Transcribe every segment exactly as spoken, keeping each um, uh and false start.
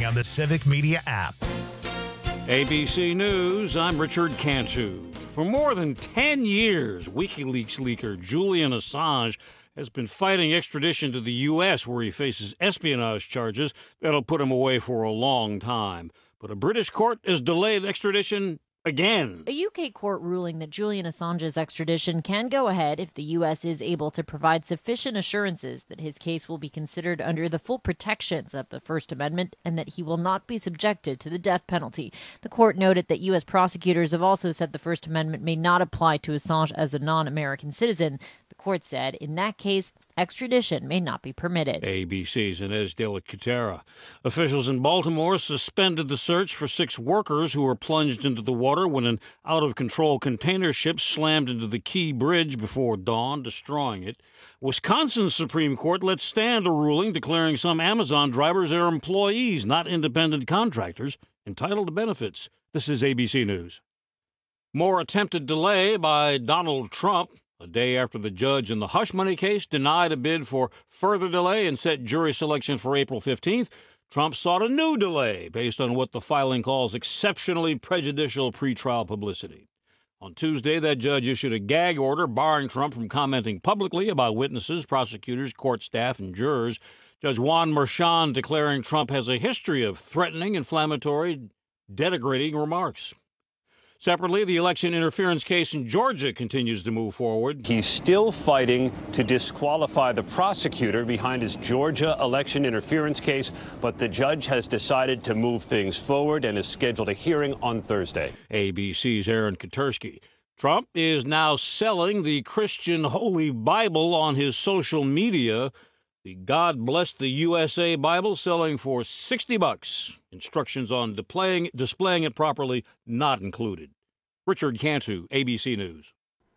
on the Civic Media app. A B C News, I'm Richard Cantu. For more than ten years, WikiLeaks leaker Julian Assange has been fighting extradition to the U S, where he faces espionage charges that'll put him away for a long time. But a British court has delayed extradition again. A U K court ruling that Julian Assange's extradition can go ahead if the U S is able to provide sufficient assurances that his case will be considered under the full protections of the First Amendment and that he will not be subjected to the death penalty. The court noted that U S prosecutors have also said the First Amendment may not apply to Assange as a non-American citizen. The court said in that case, extradition may not be permitted. A B C's Inez de la Cutera. Officials in Baltimore suspended the search for six workers who were plunged into the water when an out-of-control container ship slammed into the Key Bridge before dawn, destroying it. Wisconsin's Supreme Court let stand a ruling declaring some Amazon drivers are employees, not independent contractors, entitled to benefits. This is A B C News. More attempted delay by Donald Trump. A day after the judge in the hush money case denied a bid for further delay and set jury selection for April fifteenth, Trump sought a new delay based on what the filing calls exceptionally prejudicial pretrial publicity. On Tuesday, that judge issued a gag order barring Trump from commenting publicly about witnesses, prosecutors, court staff, and jurors. Judge Juan Merchan declaring Trump has a history of threatening, inflammatory, denigrating remarks. Separately, the election interference case in Georgia continues to move forward. He's still fighting to disqualify the prosecutor behind his Georgia election interference case, but the judge has decided to move things forward and has scheduled a hearing on Thursday. A B C's Aaron Katersky. Trump is now selling the Christian Holy Bible on his social media. The God Bless the U S A Bible selling for sixty bucks. Instructions on displaying, displaying it properly not included. Richard Cantu, A B C News.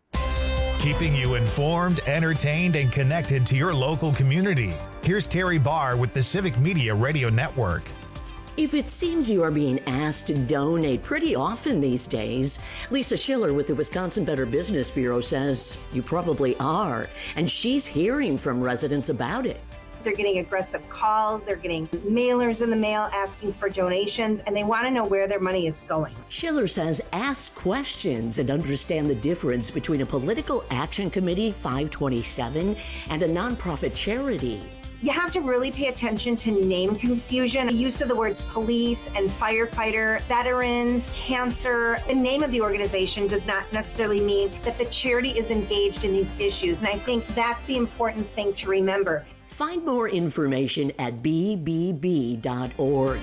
Keeping you informed, entertained, and connected to your local community. Here's Terry Barr with the Civic Media Radio Network. If it seems you are being asked to donate pretty often these days, Lisa Schiller with the Wisconsin Better Business Bureau says you probably are, and she's hearing from residents about it. They're getting aggressive calls, they're getting mailers in the mail asking for donations, and they want to know where their money is going. Schiller says ask questions and understand the difference between a political action committee, five twenty-seven, and a nonprofit charity. You have to really pay attention to name confusion. The use of the words police and firefighter, veterans, cancer. The name of the organization does not necessarily mean that the charity is engaged in these issues. And I think that's the important thing to remember. Find more information at b b b dot org.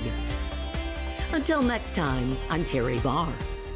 Until next time, I'm Terry Barr.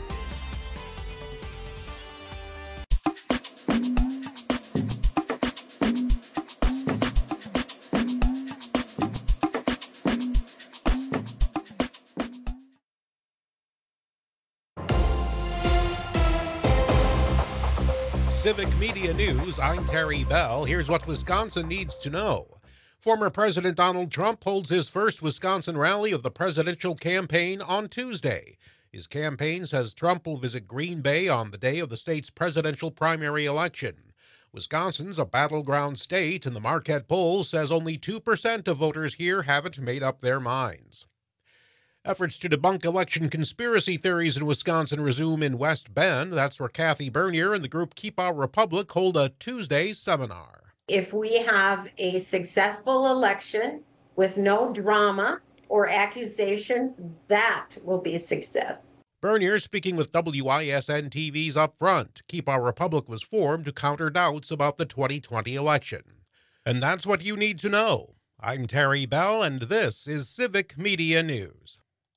Civic Media News, I'm Terry Bell. Here's what Wisconsin needs to know. Former President Donald Trump holds his first Wisconsin rally of the presidential campaign on Tuesday. His campaign says Trump will visit Green Bay on the day of the state's presidential primary election. Wisconsin's a battleground state, and the Marquette poll says only two percent of voters here haven't made up their minds. Efforts to debunk election conspiracy theories in Wisconsin resume in West Bend. That's where Kathy Bernier and the group Keep Our Republic hold a Tuesday seminar. If we have a successful election with no drama or accusations, that will be a success. Bernier speaking with W I S N T V's Up Front. Keep Our Republic was formed to counter doubts about the twenty twenty election. And that's what you need to know. I'm Terry Bell, and this is Civic Media News.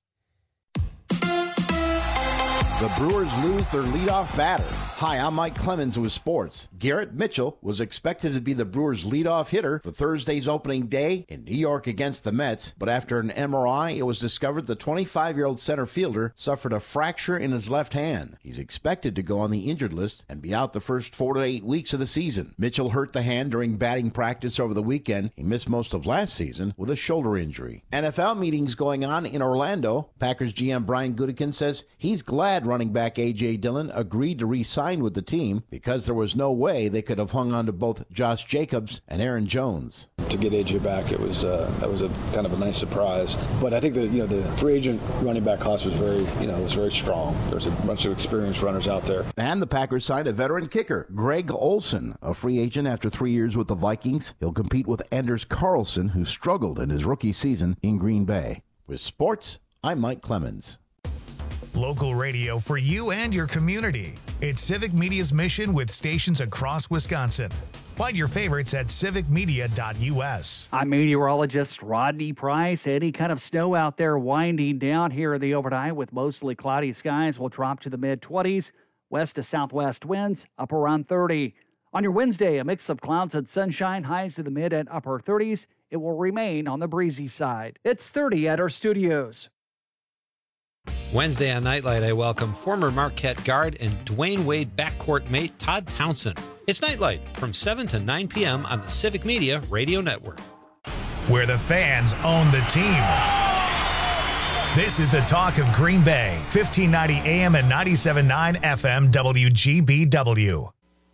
The Brewers lose their leadoff batter. Hi, I'm Mike Clemens with sports. Garrett Mitchell was expected to be the Brewers' leadoff hitter for Thursday's opening day in New York against the Mets, but after an M R I, it was discovered the twenty-five-year-old center fielder suffered a fracture in his left hand. He's expected to go on the injured list and be out the first four to eight weeks of the season. Mitchell hurt the hand during batting practice over the weekend. He missed most of last season with a shoulder injury. N F L meetings going on in Orlando. Packers G M Brian Gutekunst says he's glad running back A J Dillon agreed to re-sign signed with the team because there was no way they could have hung on to both Josh Jacobs and Aaron Jones. To get A J back, it was uh, that was a kind of a nice surprise. But I think that you know the free agent running back class was very you know was very strong. There was a bunch of experienced runners out there. And the Packers signed a veteran kicker, Greg Olsen, a free agent after three years with the Vikings. He'll compete with Anders Carlson, who struggled in his rookie season in Green Bay. With sports, I'm Mike Clemens. Local radio for you and your community. It's Civic Media's mission with stations across Wisconsin. Find your favorites at civic media dot u s. I'm meteorologist Rodney Price. Any kind of snow out there winding down here in the overnight with mostly cloudy skies will drop to the mid-twenties. West to southwest winds up around thirty. On your Wednesday, a mix of clouds and sunshine, highs in the mid and upper thirties. It will remain on the breezy side. It's thirty at our studios. Wednesday on Nightlight, I welcome former Marquette guard and Dwayne Wade backcourt mate Todd Townsend. It's Nightlight from seven to nine p.m. on the Civic Media Radio Network. Where the fans own the team. This is the talk of Green Bay, fifteen ninety A M and ninety-seven point nine F M W G B W.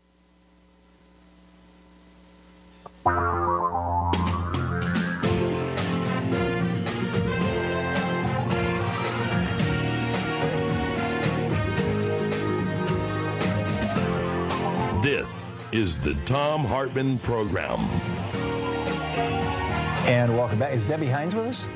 This is the Thom Hartmann Program. And welcome back. Is Debbie Hines with us?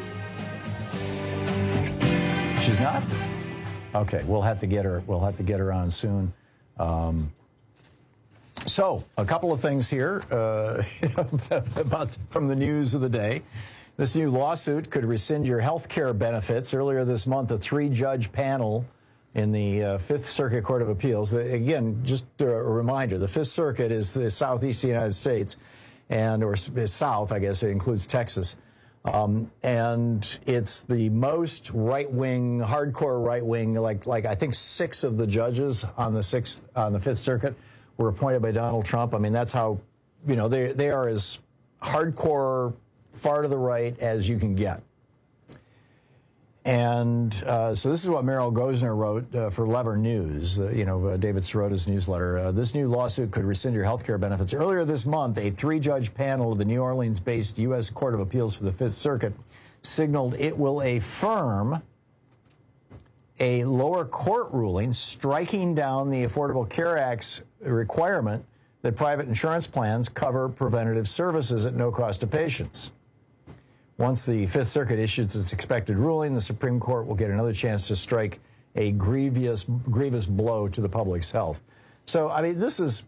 She's not? Okay, we'll have to get her. We'll have to get her on soon. Um, so, a couple of things here uh, about from the news of the day. This new lawsuit could rescind your health care benefits. Earlier this month, a three-judge panel in the uh, Fifth Circuit Court of Appeals. The, again, just a reminder, the Fifth Circuit is the southeast United States, and or is south, I guess it includes Texas. Um, and it's the most right-wing, hardcore right-wing, like like I think six of the judges on the sixth on the Fifth Circuit were appointed by Donald Trump. I mean, that's how, you know, they they are as hardcore, far to the right as you can get. And uh, so this is what Meryl Gosner wrote uh, for Lever News, uh, you know, uh, David Sirota's newsletter. Uh, this new lawsuit could rescind your health care benefits. Earlier this month, a three-judge panel of the New Orleans-based U S Court of Appeals for the Fifth Circuit signaled it will affirm a lower court ruling striking down the Affordable Care Act's requirement that private insurance plans cover preventative services at no cost to patients. Once the Fifth Circuit issues its expected ruling, the Supreme Court will get another chance to strike a grievous, grievous blow to the public's health. So, I mean, this is,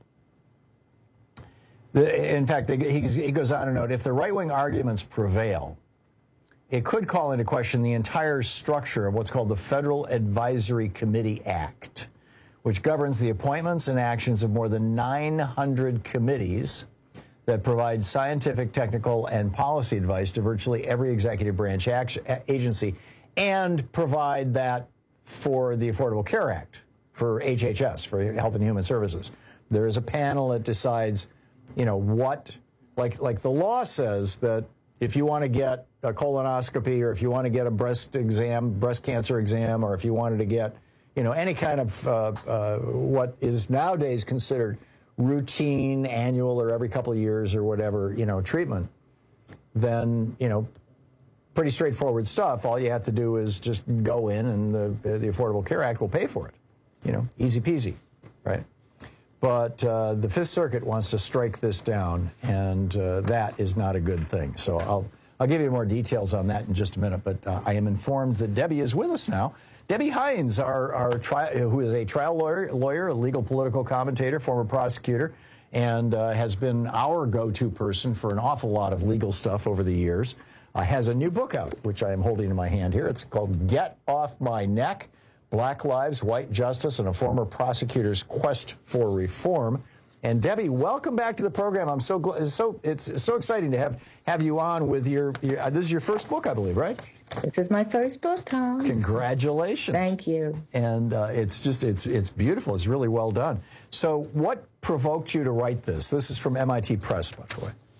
in fact, he goes on to note, if the right-wing arguments prevail, it could call into question the entire structure of what's called the Federal Advisory Committee Act, which governs the appointments and actions of more than nine hundred committees that provide scientific, technical, and policy advice to virtually every executive branch action, agency, and provide that for the Affordable Care Act, for H H S, for Health and Human Services. There is a panel that decides, you know, what, like, like the law says that if you want to get a colonoscopy or if you want to get a breast exam, breast cancer exam, or if you wanted to get, you know, any kind of uh, uh, what is nowadays considered routine, annual, or every couple of years or whatever, you know, treatment, then, you know, pretty straightforward stuff. All you have to do is just go in and the, the Affordable Care Act will pay for it. You know, easy peasy, right? But uh, the Fifth Circuit wants to strike this down, and uh, that is not a good thing. So I'll, I'll give you more details on that in just a minute, but uh, I am informed that Debbie is with us now. Debbie Hines, our, our tri- who is a trial lawyer, lawyer, a legal political commentator, former prosecutor, and uh, has been our go-to person for an awful lot of legal stuff over the years, uh, has a new book out, which I am holding in my hand here. It's called Get Off My Neck, Black Lives, White Justice, and a Former Prosecutor's Quest for Reform. And Debbie, welcome back to the program. I'm so glad. So it's so exciting to have have you on with your. your uh, this is your first book, I believe, right? This is my first book, Tom. Congratulations. Thank you. And uh, it's just it's it's beautiful. It's really well done. So, what provoked you to write this? This is from M I T Press, by the way.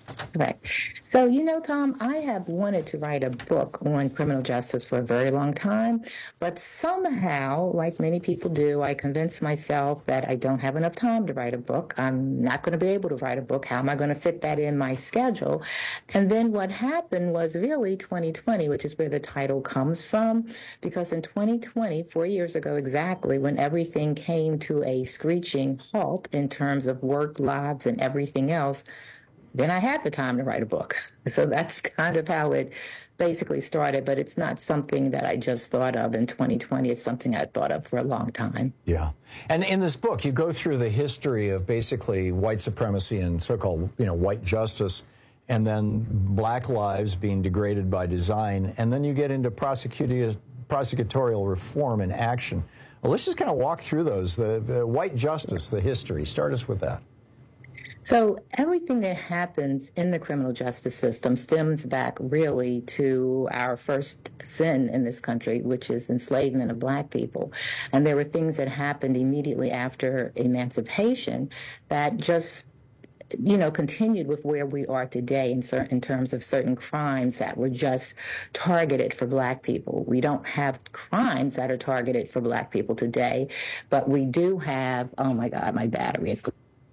Right. So, you know, Tom, I have wanted to write a book on criminal justice for a very long time, but somehow, like many people do, I convinced myself that I don't have enough time to write a book. I'm not going to be able to write a book. How am I going to fit that in my schedule? And then what happened was really twenty twenty, which is where the title comes from, because in twenty twenty, four years ago exactly, when everything came to a screeching halt in terms of work, lives, and everything else, then I had the time to write a book. So that's kind of how it basically started, but it's not something that I just thought of in twenty twenty. It's something I thought of for a long time. Yeah. And in this book, you go through the history of basically white supremacy and so-called, you know, white justice, and then black lives being degraded by design. And then you get into prosecuti- prosecutorial reform and action. Well, let's just kind of walk through those. The, the white justice, the history. Start us with that. So everything that happens in the criminal justice system stems back really to our first sin in this country, which is enslavement of black people. And there were things that happened immediately after emancipation that just, you know, continued with where we are today in, certain, in terms of certain crimes that were just targeted for black people. We don't have crimes that are targeted for black people today, but we do have, oh my God, my battery is...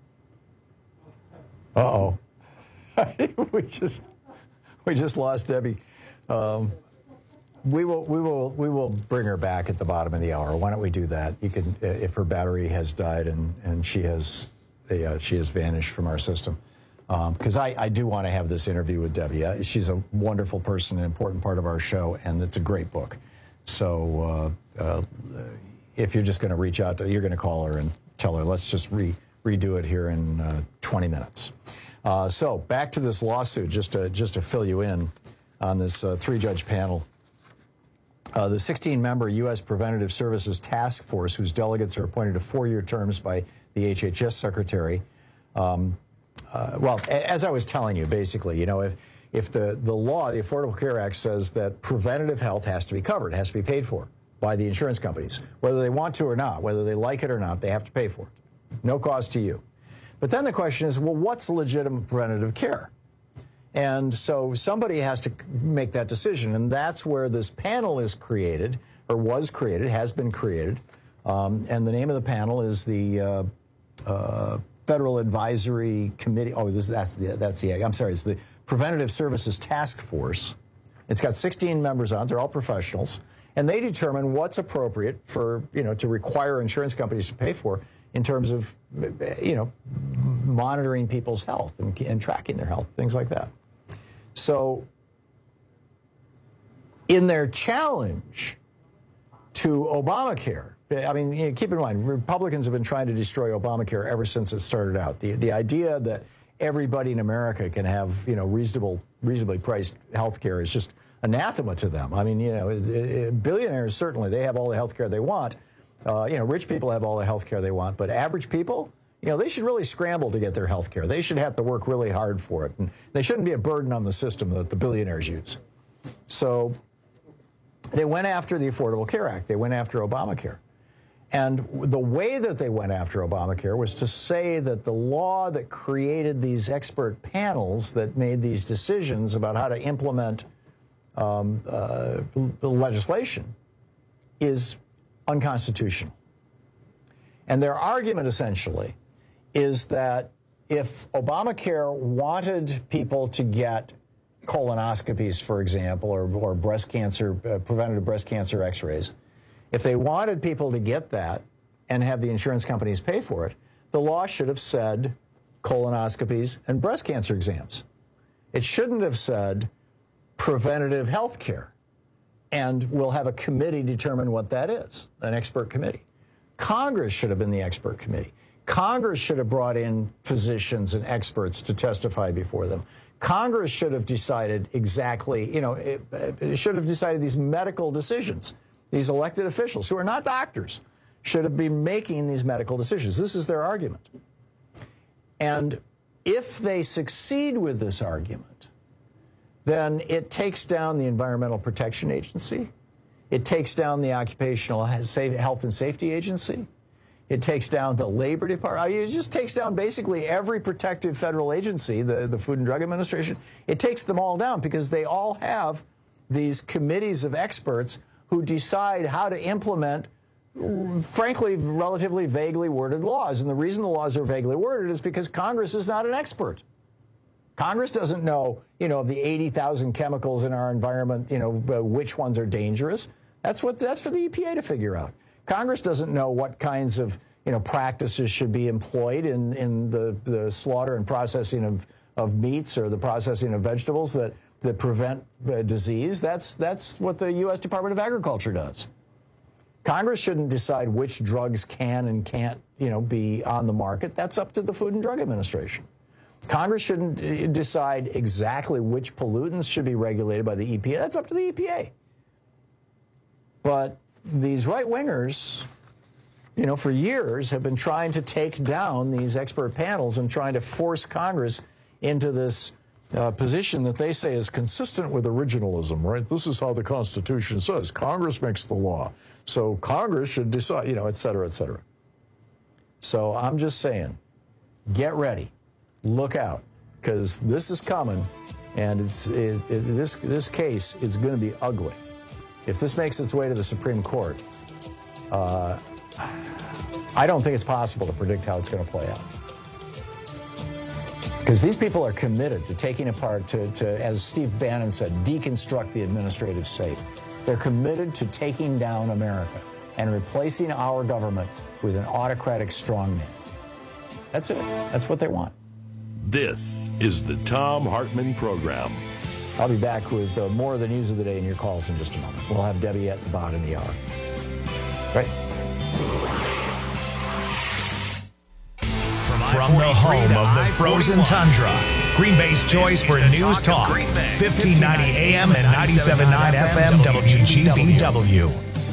Uh-oh. we just we just lost Debbie. Um, we will we will we will bring her back at the bottom of the hour. Why don't we do that? You can, if her battery has died and and she has uh, she has vanished from our system. Because um, I, I do want to have this interview with Debbie. Uh, she's a wonderful person, an important part of our show, and it's a great book. So uh, uh, if you're just going to reach out to, you're going to call her and tell her, let's just re. redo it here in uh, twenty minutes. Uh, so back to this lawsuit, just to, just to fill you in on this uh, three-judge panel. Uh, the sixteen-member U S Preventative Services Task Force, whose delegates are appointed to four-year terms by the H H S Secretary. Um, uh, well, a- as I was telling you, basically, you know, if, if the, the law, the Affordable Care Act, says that preventative health has to be covered, it has to be paid for by the insurance companies, whether they want to or not, whether they like it or not, they have to pay for it. No cost to you. But then the question is, well, what's legitimate preventative care? And so somebody has to make that decision, and that's where this panel is created, or was created, has been created. Um, and the name of the panel is the uh, uh, Federal Advisory Committee. Oh, this, that's the, that's the, I'm sorry, it's the Preventative Services Task Force. It's got sixteen members on it. They're all professionals. And they determine what's appropriate for, you know, to require insurance companies to pay for in terms of, you know, monitoring people's health and, and tracking their health, things like that. So in their challenge to Obamacare, I mean, you know, keep in mind, Republicans have been trying to destroy Obamacare ever since it started out. The, the idea that everybody in America can have, you know, reasonable, reasonably priced health care is just anathema to them. I mean, you know, it, it, billionaires, certainly, they have all the health care they want. Uh, you know, rich people have all the health care they want, but average people, you know, they should really scramble to get their health care. They should have to work really hard for it, and they shouldn't be a burden on the system that the billionaires use. So they went after the Affordable Care Act. They went after Obamacare. And the way that they went after Obamacare was to say that the law that created these expert panels that made these decisions about how to implement um, uh, the legislation is unconstitutional. And their argument essentially is that if Obamacare wanted people to get colonoscopies, for example, or, or breast cancer, uh, preventative breast cancer x-rays, if they wanted people to get that and have the insurance companies pay for it, the law should have said colonoscopies and breast cancer exams. It shouldn't have said preventative health care. And we'll have a committee determine what that is, an expert committee. Congress should have been the expert committee. Congress should have brought in physicians and experts to testify before them. Congress should have decided exactly, you know, it, it should have decided these medical decisions. These elected officials, who are not doctors, should have been making these medical decisions. This is their argument. And if they succeed with this argument, then it takes down the Environmental Protection Agency. It takes down the Occupational Health and Safety Agency. It takes down the Labor Department. It just takes down basically every protective federal agency, the, the Food and Drug Administration. It takes them all down because they all have these committees of experts who decide how to implement, frankly, relatively vaguely worded laws. And the reason the laws are vaguely worded is because Congress is not an expert. Congress doesn't know, you know, of the eighty thousand chemicals in our environment, you know, which ones are dangerous. That's what that's for the E P A to figure out. Congress doesn't know what kinds of, you know, practices should be employed in, in the, the slaughter and processing of, of meats or the processing of vegetables that, that prevent uh, disease. That's, that's what the U S Department of Agriculture does. Congress shouldn't decide which drugs can and can't, you know, be on the market. That's up to the Food and Drug Administration. Congress shouldn't decide exactly which pollutants should be regulated by the E P A. That's up to the E P A. But these right-wingers, you know, for years have been trying to take down these expert panels and trying to force Congress into this uh, position that they say is consistent with originalism, right? This is how the Constitution says. Congress makes the law. So Congress should decide, you know, et cetera, et cetera. So I'm just saying, get ready. Look out, because this is coming, and it's it, it, this this case is going to be ugly. If this makes its way to the Supreme Court, uh, I don't think it's possible to predict how it's going to play out. Because these people are committed to taking apart, to, to, as Steve Bannon said, deconstruct the administrative state. They're committed to taking down America and replacing our government with an autocratic strongman. That's it. That's what they want. This is the Thom Hartmann Program. I'll be back with uh, more of the news of the day and your calls in just a moment. We'll have Debbie at the bottom of the hour. Right? From, From the home of the frozen tundra, Green Bay's choice for news talk, fifteen ninety A M and ninety-seven point nine F M W G B W.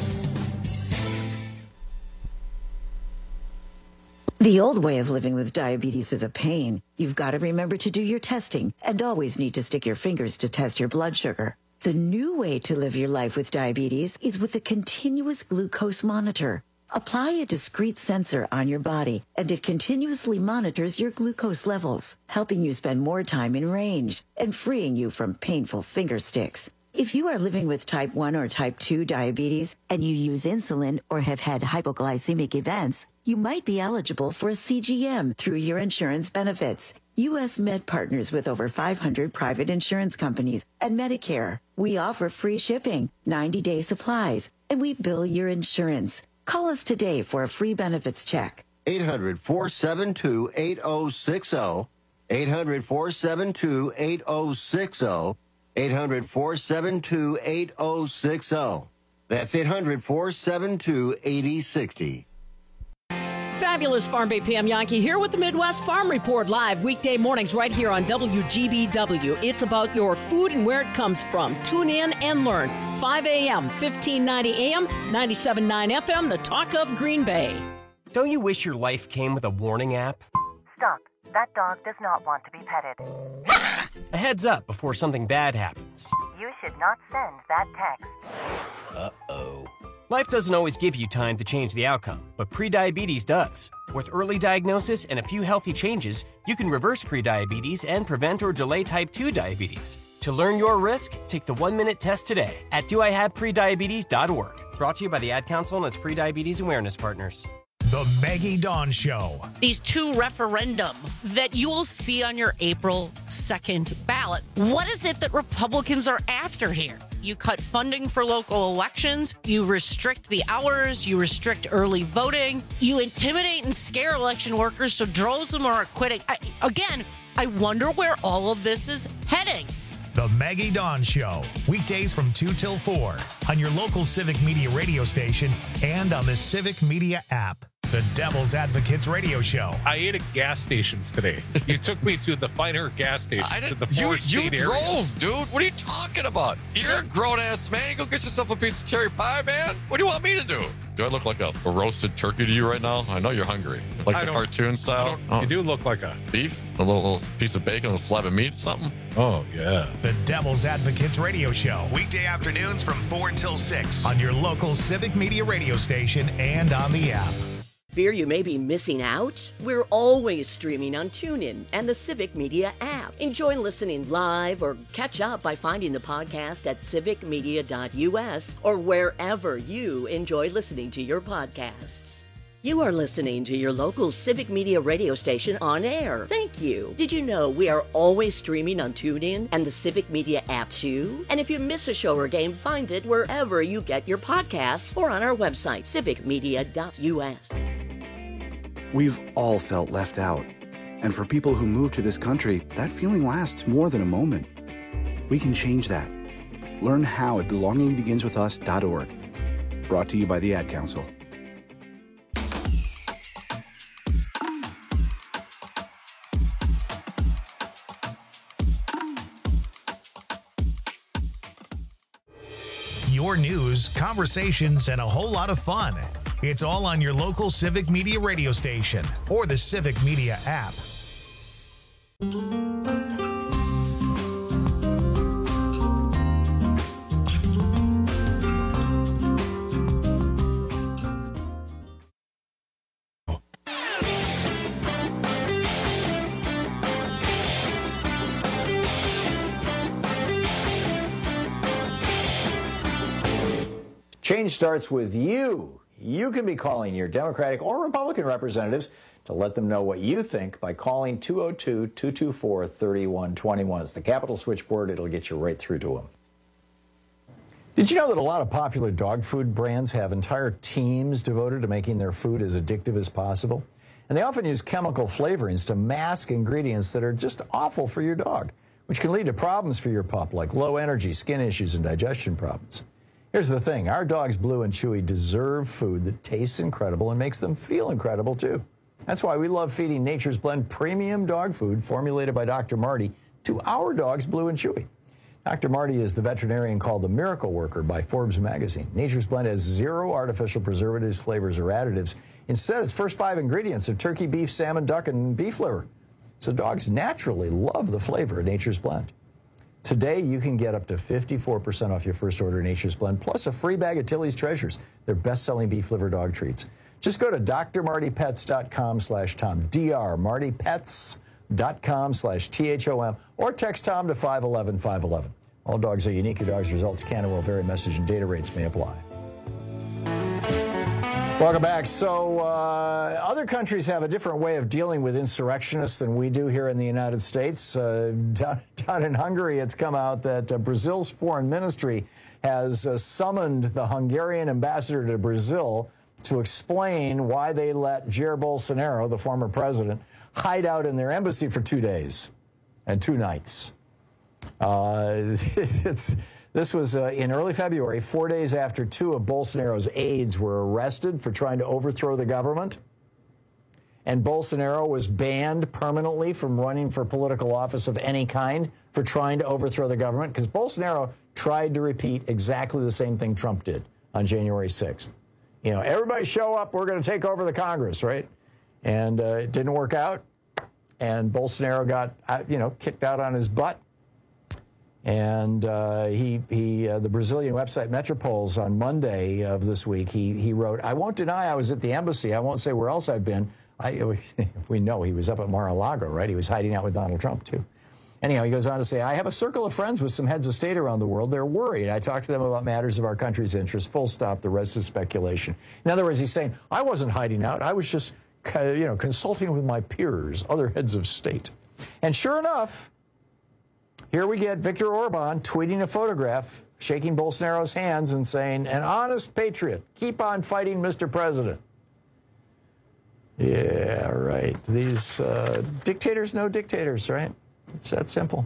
The old way of living with diabetes is a pain. You've got to remember to do your testing and always need to stick your fingers to test your blood sugar. The new way to live your life with diabetes is with a continuous glucose monitor. Apply a discrete sensor on your body, and it continuously monitors your glucose levels, helping you spend more time in range and freeing you from painful finger sticks. If you are living with type one or type two diabetes and you use insulin or have had hypoglycemic events, you might be eligible for a C G M through your insurance benefits. U S Med partners with over five hundred private insurance companies and Medicare. We offer free shipping, ninety-day supplies, and we bill your insurance. Call us today for a free benefits check. eight hundred, four seven two, eight oh six oh. eight hundred, four seven two, eight oh six oh. eight hundred, four seven two, eight oh six oh. That's eight hundred, four seven two, eight oh six oh. Fabulous Farm Bay Pam Yankee here with the Midwest Farm Report live weekday mornings right here on W G B W. It's about your food and where it comes from. Tune in and learn. five A M, fifteen ninety A M, ninety-seven point nine F M, the talk of Green Bay. Don't you wish your life came with a warning app? Stop. That dog does not want to be petted. A heads up before something bad happens. You should not send that text. Uh-oh. Life doesn't always give you time to change the outcome, but prediabetes does. With early diagnosis and a few healthy changes, you can reverse prediabetes and prevent or delay type two diabetes. To learn your risk, take the one-minute test today at do I have prediabetes dot org. Brought to you by the Ad Council and its prediabetes awareness partners. The Maggie Dawn Show. These two referendum that you will see on your April second ballot. What is it that Republicans are after here? You cut funding for local elections, you restrict the hours, you restrict early voting, you intimidate and scare election workers so droves of them are quitting. I, again, I wonder where all of this is heading. The Maggie Dawn Show, weekdays from two till four on your local Civic Media radio station and on the Civic Media app. The Devil's Advocates radio show. I ate at gas stations today. You took me to the finer gas stations. I to the you you area. drove, dude. What are you talking about? You're a grown-ass man. Go get yourself a piece of cherry pie, man. What do you want me to do? Do I look like a, a roasted turkey to you right now? I know you're hungry. Like I the don't- cartoon style? Oh. You do look like a beef? A little, little piece of bacon, a slab of meat, something? Oh, yeah. The Devil's Advocates radio show, weekday afternoons from four until six on your local Civic Media radio station and on the app. Fear you may be missing out? We're always streaming on TuneIn and the Civic Media app. Enjoy listening live or catch up by finding the podcast at civic media dot u s or wherever you enjoy listening to your podcasts. You are listening to your local Civic Media radio station on air. Thank you. Did you know we are always streaming on TuneIn and the Civic Media app too? And if you miss a show or game, find it wherever you get your podcasts or on our website, civic media dot u s. We've all felt left out. And for people who move to this country, that feeling lasts more than a moment. We can change that. Learn how at belonging begins with us dot org. Brought to you by the Ad Council. Your news, conversations, and a whole lot of fun. It's all on your local Civic Media radio station or the Civic Media app. Change starts with you. You can be calling your Democratic or Republican representatives to let them know what you think by calling two oh two, two two four, three one two one. It's the Capitol switchboard. It'll get you right through to them. Did you know that a lot of popular dog food brands have entire teams devoted to making their food as addictive as possible? And they often use chemical flavorings to mask ingredients that are just awful for your dog, which can lead to problems for your pup like low energy, skin issues, and digestion problems. Here's the thing. Our dogs, Blue and Chewy, deserve food that tastes incredible and makes them feel incredible, too. That's why we love feeding Nature's Blend premium dog food formulated by Doctor Marty to our dogs, Blue and Chewy. Doctor Marty is the veterinarian called the Miracle Worker by Forbes magazine. Nature's Blend has zero artificial preservatives, flavors, or additives. Instead, its first five ingredients are turkey, beef, salmon, duck, and beef liver. So dogs naturally love the flavor of Nature's Blend. Today, you can get up to fifty-four percent off your first order of Nature's Blend, plus a free bag of Tilly's Treasures, their best-selling beef liver dog treats. Just go to d r marty pets dot com slash tom, D R marty pets dot com slash T H O M, or text Tom to five one one, five one one. All dogs are unique. Your dog's results can and will vary. Message and data rates may apply. Welcome back. So uh, other countries have a different way of dealing with insurrectionists than we do here in the United States. Uh, down, down in Hungary, it's come out that uh, Brazil's foreign ministry has uh, summoned the Hungarian ambassador to Brazil to explain why they let Jair Bolsonaro, the former president, hide out in their embassy for two days and two nights. Uh, it's... This was uh, in early February, four days after two of Bolsonaro's aides were arrested for trying to overthrow the government. And Bolsonaro was banned permanently from running for political office of any kind for trying to overthrow the government, because Bolsonaro tried to repeat exactly the same thing Trump did on January sixth. You know, everybody show up, we're going to take over the Congress, right? And uh, it didn't work out. And Bolsonaro got, you know, kicked out on his butt. And uh, he, he uh, the Brazilian website Metropol's on Monday of this week, he, he wrote, I won't deny I was at the embassy. I won't say where else I've been. I, if we know he was up at Mar-a-Lago, right? He was hiding out with Donald Trump, too. Anyhow, he goes on to say, I have a circle of friends with some heads of state around the world. They're worried. I talk to them about matters of our country's interest. Full stop. The rest is speculation. In other words, he's saying, I wasn't hiding out. I was just, you know, consulting with my peers, other heads of state. And sure enough, here we get Viktor Orban tweeting a photograph, shaking Bolsonaro's hands and saying, an honest patriot, keep on fighting, Mister President. Yeah, right. These uh, dictators know dictators, right? It's that simple.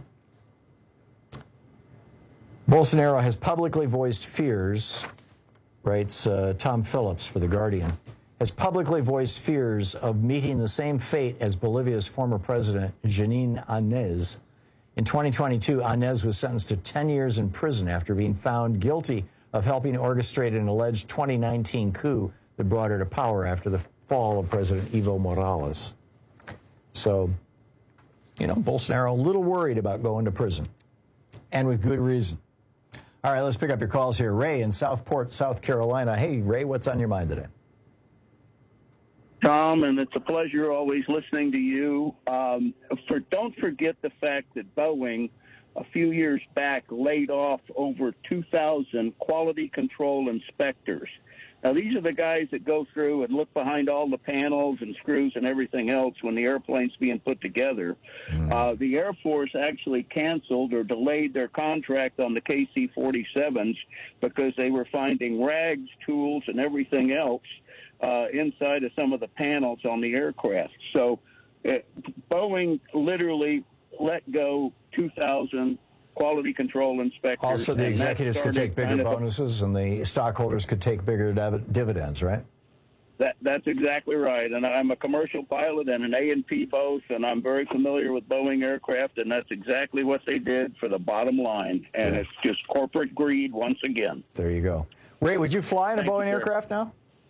Bolsonaro has publicly voiced fears, writes uh, Tom Phillips for The Guardian, has publicly voiced fears of meeting the same fate as Bolivia's former president, Jeanine Áñez. In twenty twenty-two, Áñez was sentenced to ten years in prison after being found guilty of helping orchestrate an alleged twenty nineteen coup that brought her to power after the fall of President Evo Morales. So, you know, Bolsonaro a little worried about going to prison, and with good reason. All right, let's pick up your calls here. Ray in Southport, South Carolina. Hey, Ray, what's on your mind today? Tom, and it's a pleasure always listening to you. Um, for don't forget the fact that Boeing, a few years back, laid off over two thousand quality control inspectors. Now, these are the guys that go through and look behind all the panels and screws and everything else when the airplane's being put together. Mm. Uh, the Air Force actually canceled or delayed their contract on the K C forty-sevens because they were finding rags, tools, and everything else uh, inside of some of the panels on the aircraft. So uh, Boeing literally let go two thousand quality control inspectors. Also, the executives could take bigger bonuses and the stockholders could take bigger div- dividends, right? That, that's exactly right. And I'm a commercial pilot and an A and P both, and I'm very familiar with Boeing aircraft, and that's exactly what they did for the bottom line. And yeah. It's just corporate greed once again. There you go. Ray, would you fly in a Thank Boeing you, aircraft now?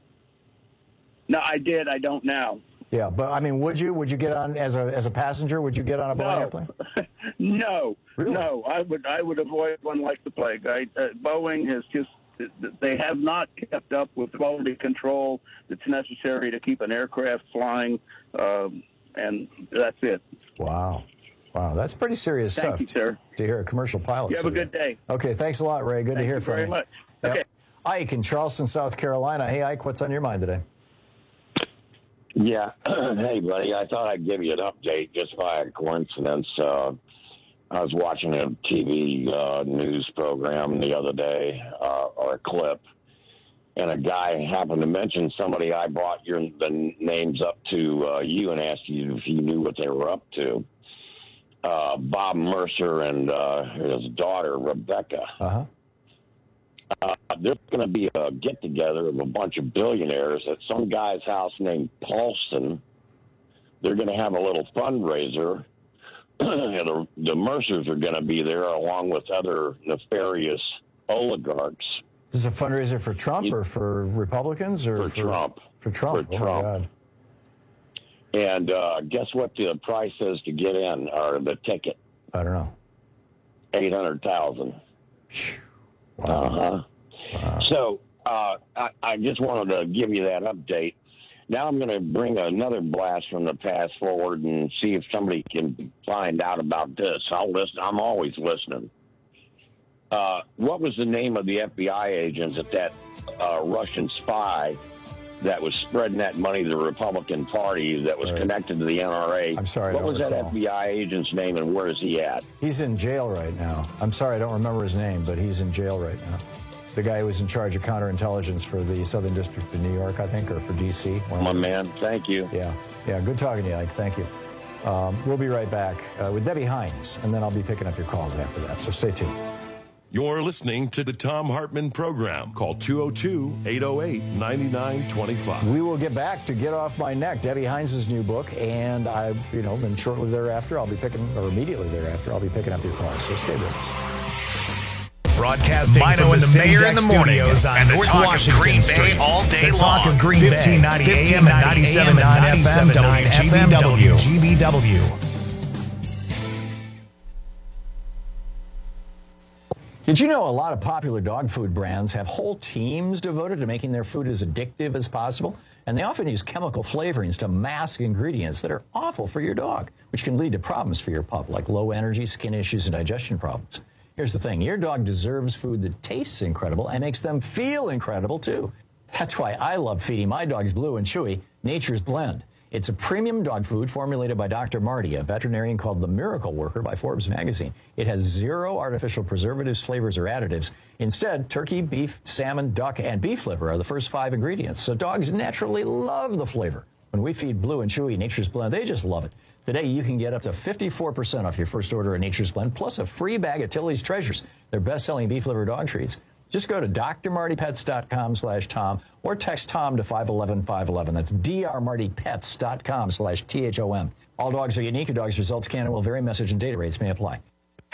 No, I did. I don't now. Yeah, but I mean, would you? Would you get on as a as a passenger? Would you get on a Boeing no. airplane? no, really? no. I would I would avoid one like the plague. I, uh, Boeing has just they have not kept up with quality control that's necessary to keep an aircraft flying, um, and that's it. Wow, wow, that's pretty serious Thank stuff. You, sir. To hear a commercial pilot. You have a good day. Okay, thanks a lot, Ray. Good Thank to hear you from very you. Much. Yep. Okay. Ike in Charleston, South Carolina. Hey, Ike, what's on your mind today? Yeah. Hey, buddy, I thought I'd give you an update just by a coincidence. Uh, I was watching a T V uh, news program the other day, uh, or a clip, and a guy happened to mention somebody. I brought your the names up to uh, you and asked you if you knew what they were up to. Uh, Bob Mercer and uh, his daughter, Rebecca. Uh-huh. Uh, there's going to be a get-together of a bunch of billionaires at some guy's house named Paulson. They're going to have a little fundraiser. And the, the Mercers are going to be there along with other nefarious oligarchs. Is this a fundraiser for Trump or for Republicans? or For, for Trump. For Trump. For oh Trump. My God. And uh, guess what the price is to get in, or the ticket? I don't know. eight hundred thousand dollars. Wow. Uh-huh. Wow. So uh, I, I just wanted to give you that update. Now I'm going to bring another blast from the past forward and see if somebody can find out about this. I'll listen. I'm always listening. Uh, what was the name of the F B I agent that that uh, Russian spy that was spreading that money to the Republican Party that was right. connected to the N R A? I'm sorry. What was recall. that F B I agent's name, and where is he at? He's in jail right now. I'm sorry, I don't remember his name, but he's in jail right now. The guy who was in charge of counterintelligence for the Southern District of New York, I think, or for D C. My man, thank you. Yeah, yeah, good talking to you, Ike. Thank you. Um, we'll be right back uh, with Debbie Hines, and then I'll be picking up your calls after that, so stay tuned. You're listening to the Thom Hartmann Program. Call two oh two, eight oh eight, nine nine two five. We will get back to Get Off My Neck, Debbie Hines' new book, and I, you know, then shortly thereafter, I'll be picking, or immediately thereafter, I'll be picking up your calls, so stay with us. Broadcasting Mino from the, the mayor in the morning on and the talk Washington of Green Bay Street. All day the long. The talk of Green Bay. fifteen ninety A M and ninety-seven point nine F M W G B W. Did you know a lot of popular dog food brands have whole teams devoted to making their food as addictive as possible? And they often use chemical flavorings to mask ingredients that are awful for your dog, which can lead to problems for your pup, like low energy, skin issues, and digestion problems. Here's the thing. Your dog deserves food that tastes incredible and makes them feel incredible, too. That's why I love feeding my dogs Blue and Chewy Nature's Blend. It's a premium dog food formulated by Doctor Marty, a veterinarian called the Miracle Worker by Forbes magazine. It has zero artificial preservatives, flavors, or additives. Instead, turkey, beef, salmon, duck, and beef liver are the first five ingredients, so dogs naturally love the flavor. When we feed Blue and Chewy Nature's Blend, they just love it. Today, you can get up to fifty-four percent off your first order of Nature's Blend, plus a free bag of Tilly's Treasures, their best-selling beef liver dog treats. Just go to d r marty pets dot com slash Tom or text Tom to five one one five one one. That's d r marty pets dot com slash T H O M. All dogs are unique. A dog's results can and will vary. Message and data rates may apply.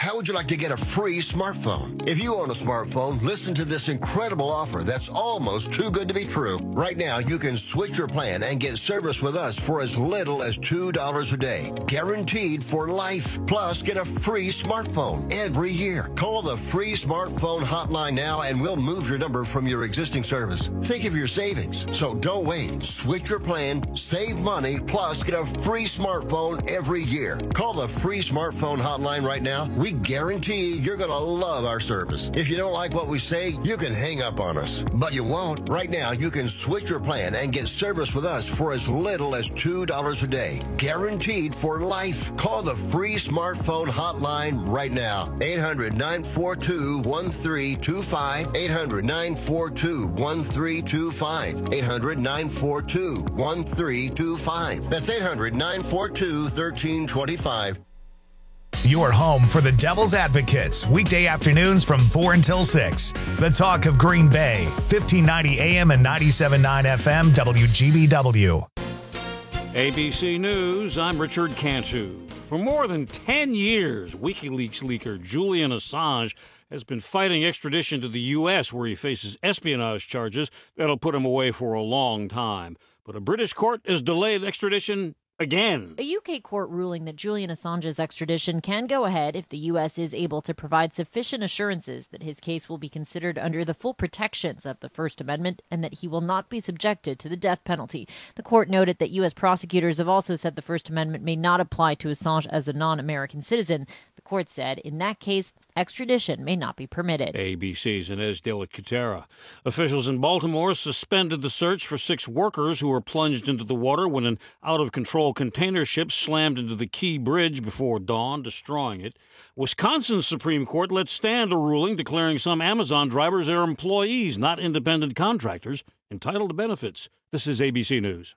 How would you like to get a free smartphone? If you own a smartphone, listen to this incredible offer that's almost too good to be true. Right now, you can switch your plan and get service with us for as little as two dollars a day. Guaranteed for life. Plus, get a free smartphone every year. Call the free smartphone hotline now and we'll move your number from your existing service. Think of your savings. So don't wait. Switch your plan, save money, plus get a free smartphone every year. Call the free smartphone hotline right now. We guarantee you're going to love our service. If you don't like what we say, you can hang up on us. But you won't. Right now, you can switch your plan and get service with us for as little as two dollars a day. Guaranteed for life. Call the free smartphone hotline right now. eight hundred, nine four two, one three two five. eight hundred, nine four two, one three two five. eight hundred, nine four two, one three two five. That's eight hundred, nine four two, one three two five. Your home for the Devil's Advocates, weekday afternoons from four until six. The Talk of Green Bay, fifteen ninety A M and ninety-seven point nine F M, W G B W. A B C News, I'm Richard Cantu. For more than ten years, WikiLeaks leaker Julian Assange has been fighting extradition to the U S, where he faces espionage charges that'll put him away for a long time. But a British court has delayed extradition again. A U K court ruling that Julian Assange's extradition can go ahead if the U S is able to provide sufficient assurances that his case will be considered under the full protections of the First Amendment and that he will not be subjected to the death penalty. The court noted that U S prosecutors have also said the First Amendment may not apply to Assange as a non-American citizen. The court said, in that case, extradition may not be permitted. A B C's Inez de la Cutera. Officials in Baltimore suspended the search for six workers who were plunged into the water when an out-of-control container ship slammed into the Key Bridge before dawn, destroying it. Wisconsin's Supreme Court let stand a ruling declaring some Amazon drivers are employees, not independent contractors, entitled to benefits. This is A B C News.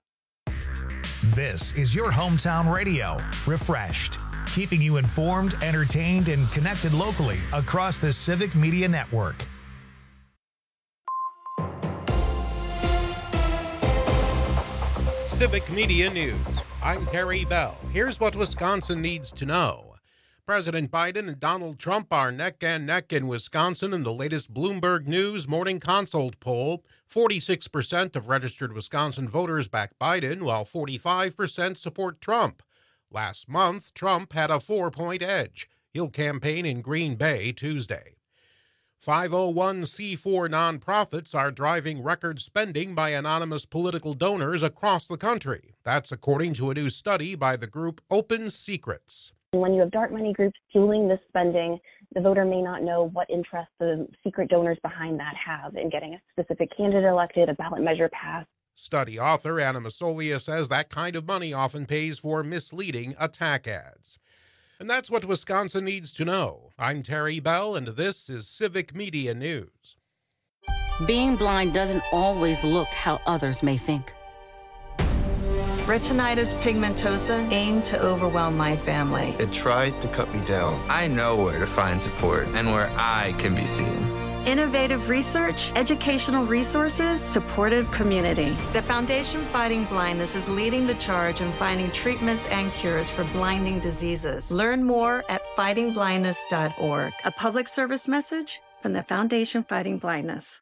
This is your hometown radio, refreshed, keeping you informed, entertained, and connected locally across the Civic Media Network. Civic Media News. I'm Terry Bell. Here's what Wisconsin needs to know. President Biden and Donald Trump are neck and neck in Wisconsin in the latest Bloomberg News Morning Consult poll. forty-six percent of registered Wisconsin voters back Biden, while forty-five percent support Trump. Last month, Trump had a four-point edge. He'll campaign in Green Bay Tuesday. five oh one c four nonprofits are driving record spending by anonymous political donors across the country. That's according to a new study by the group Open Secrets. When you have dark money groups fueling this spending, the voter may not know what interest the secret donors behind that have in getting a specific candidate elected, a ballot measure passed. Study author Anna Masolia says that kind of money often pays for misleading attack ads. And that's what Wisconsin needs to know. I'm Terry Bell, and this is Civic Media News. Being blind doesn't always look how others may think. Retinitis pigmentosa aimed to overwhelm my family. It tried to cut me down. I know where to find support and where I can be seen. Innovative research, educational resources, supportive community. The Foundation Fighting Blindness is leading the charge in finding treatments and cures for blinding diseases. Learn more at fighting blindness dot org. A public service message from the Foundation Fighting Blindness.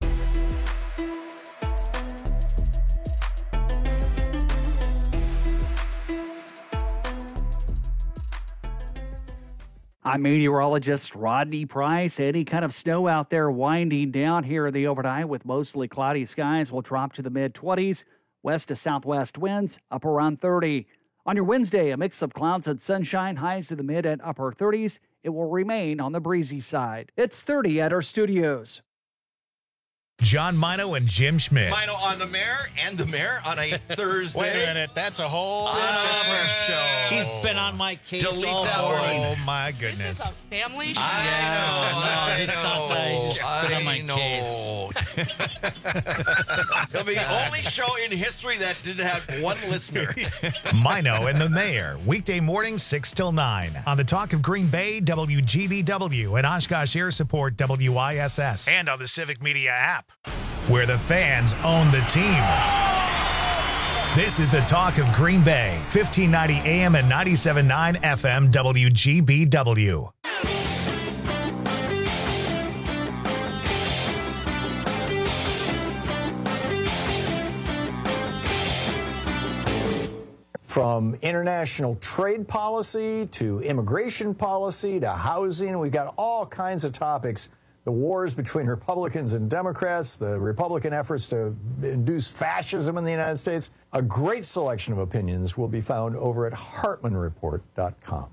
I'm meteorologist Rodney Price. Any kind of snow out there winding down here in the overnight with mostly cloudy skies will drop to the mid twenties. West to southwest winds up around thirty. On your Wednesday, a mix of clouds and sunshine, highs to the mid and upper thirties. It will remain on the breezy side. It's thirty at our studios. John Mino and Jim Schmidt. Mino on the mayor and the mayor on a Thursday. Wait a minute, that's a whole other show. He's been on my case Delete all that morning. word. Oh my goodness. This is a family show. I Yeah, know. no, I it's know. not that. He's just been on my I case. It'll be the only show in history that didn't have one listener. Mino and the Mayor, weekday morning six till nine on the Talk of Green Bay, W G B W, and Oshkosh Air Support, W I S S, and on the Civic Media app, where the fans own the team. This is the Talk of Green Bay, fifteen ninety A M and ninety-seven point nine F M, W G B W. from international trade policy to immigration policy to housing. We've got all kinds of topics. The wars between Republicans and Democrats, the Republican efforts to induce fascism in the United States. A great selection of opinions will be found over at Hartman Report dot com.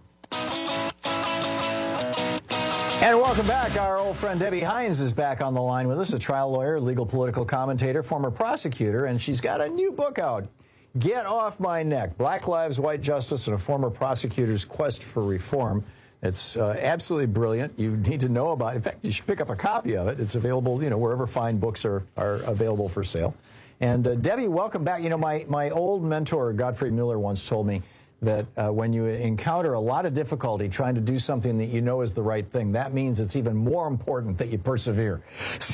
And welcome back. Our old friend Debbie Hines is back on the line with us, a trial lawyer, legal political commentator, former prosecutor, and she's got a new book out, Get Off My Neck, Black Lives, White Justice, and a Former Prosecutor's Quest for Reform. It's uh, absolutely brilliant. You need to know about it. In fact, you should pick up a copy of it. It's available, you know, wherever fine books are, are available for sale. And uh, Debbie, welcome back. You know, my, my old mentor, Godfrey Miller, once told me that uh, when you encounter a lot of difficulty trying to do something that you know is the right thing, that means it's even more important that you persevere. So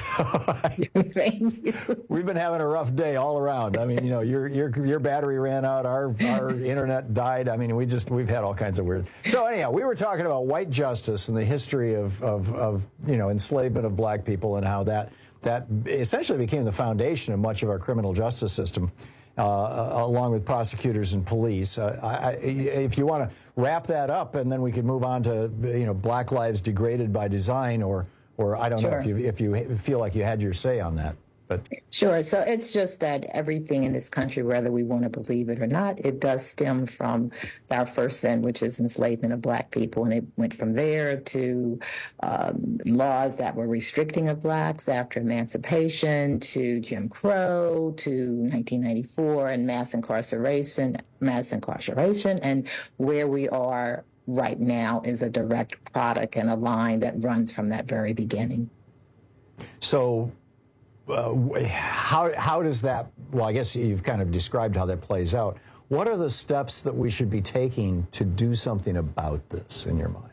we've been having a rough day all around. I mean, you know, your your your battery ran out, our our internet died. I mean, we just we've had all kinds of weird. So anyhow, we were talking about white justice and the history of of, of you know enslavement of black people and how that that essentially became the foundation of much of our criminal justice system. Uh, along with prosecutors and police. Uh, I, I, if you want to wrap that up, and then we can move on to, you know, Black Lives Degraded by Design, or, or I don't Sure. know if you if you feel like you had your say on that. But Sure. So it's just that everything in this country, whether we want to believe it or not, it does stem from our first sin, which is enslavement of black people. And it went from there to um, laws that were restricting of blacks after emancipation, to Jim Crow, to nineteen ninety-four and mass incarceration, mass incarceration. And where we are right now is a direct product and a line that runs from that very beginning. So Uh, how how does that, well, I guess you've kind of described how that plays out. What are the steps that we should be taking to do something about this in your mind?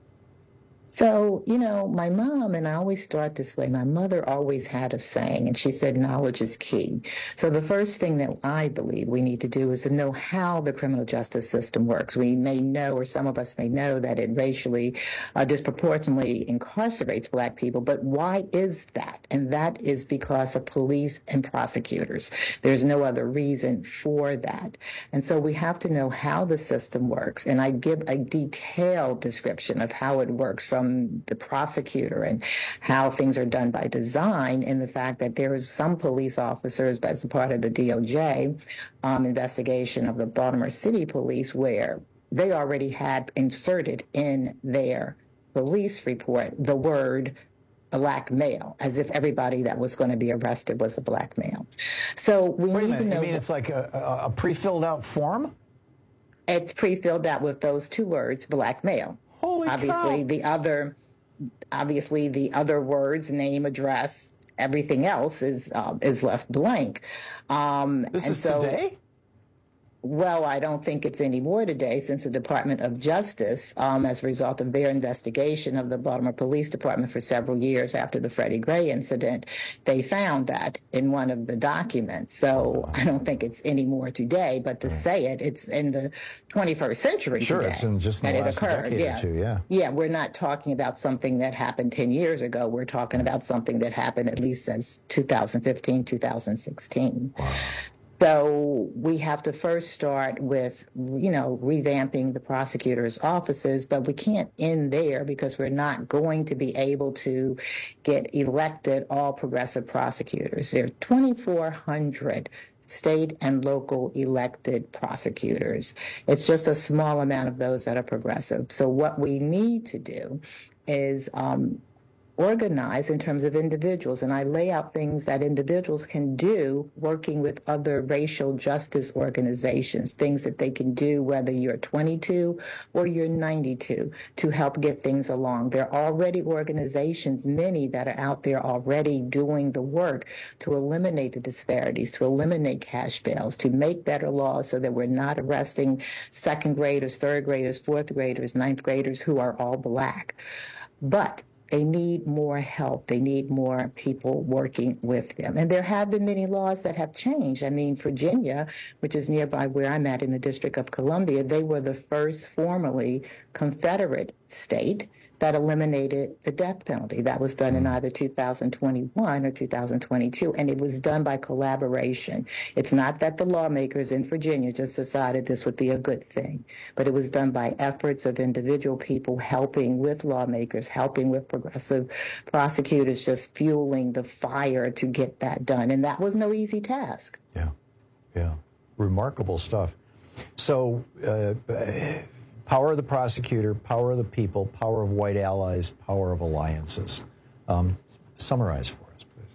So, you know, my mom, and I always start this way, my mother always had a saying, and she said, knowledge is key. So the first thing that I believe we need to do is to know how the criminal justice system works. We may know, or some of us may know, that it racially uh, disproportionately incarcerates black people, but why is that? And that is because of police and prosecutors. There's no other reason for that. And so we have to know how the system works. And I give a detailed description of how it works from the prosecutor and how things are done by design, and the fact that there is some police officers as a part of the D O J um, investigation of the Baltimore City Police where they already had inserted in their police report the word black male, as if everybody that was going to be arrested was a black male. So we Wait a need minute, to know. you mean it's like a, a, a pre-filled out form? It's pre-filled out with those two words, black male. Holy obviously, cow. the other, obviously the other words, name, address, everything else is uh, is left blank. Um, This and is so, today? Well, I don't think it's any more today, since the Department of Justice, um, as a result of their investigation of the Baltimore Police Department for several years after the Freddie Gray incident, they found that in one of the documents. So I don't think it's any more today, but to say it, it's in the twenty-first century Sure, today it's in just in that the it last occurred. decade yeah. or two, yeah. Yeah, we're not talking about something that happened ten years ago. We're talking about something that happened at least since two thousand fifteen, two thousand sixteen. Wow. So we have to first start with, you know, revamping the prosecutors' offices, but we can't end there because we're not going to be able to get elected all progressive prosecutors. There are twenty-four hundred state and local elected prosecutors. It's just a small amount of those that are progressive. So what we need to do is um, organize in terms of individuals. And I lay out things that individuals can do working with other racial justice organizations, things that they can do whether you're twenty-two or you're ninety-two, to help get things along. There are already organizations, many that are out there already doing the work to eliminate the disparities, to eliminate cash bails, to make better laws so that we're not arresting second graders, third graders, fourth graders, ninth graders who are all black. But they need more help. They need more people working with them. And there have been many laws that have changed. I mean, Virginia, which is nearby where I'm at in the District of Columbia, they were the first formally Confederate state that eliminated the death penalty. That was done in either two thousand twenty-one or two thousand twenty-two, and it was done by collaboration. It's not that the lawmakers in Virginia just decided this would be a good thing, but it was done by efforts of individual people helping with lawmakers, helping with progressive prosecutors, just fueling the fire to get that done. And that was no easy task. Yeah, yeah. Remarkable stuff. So, uh, power of the prosecutor, power of the people, power of white allies, power of alliances. Um, summarize for us, please.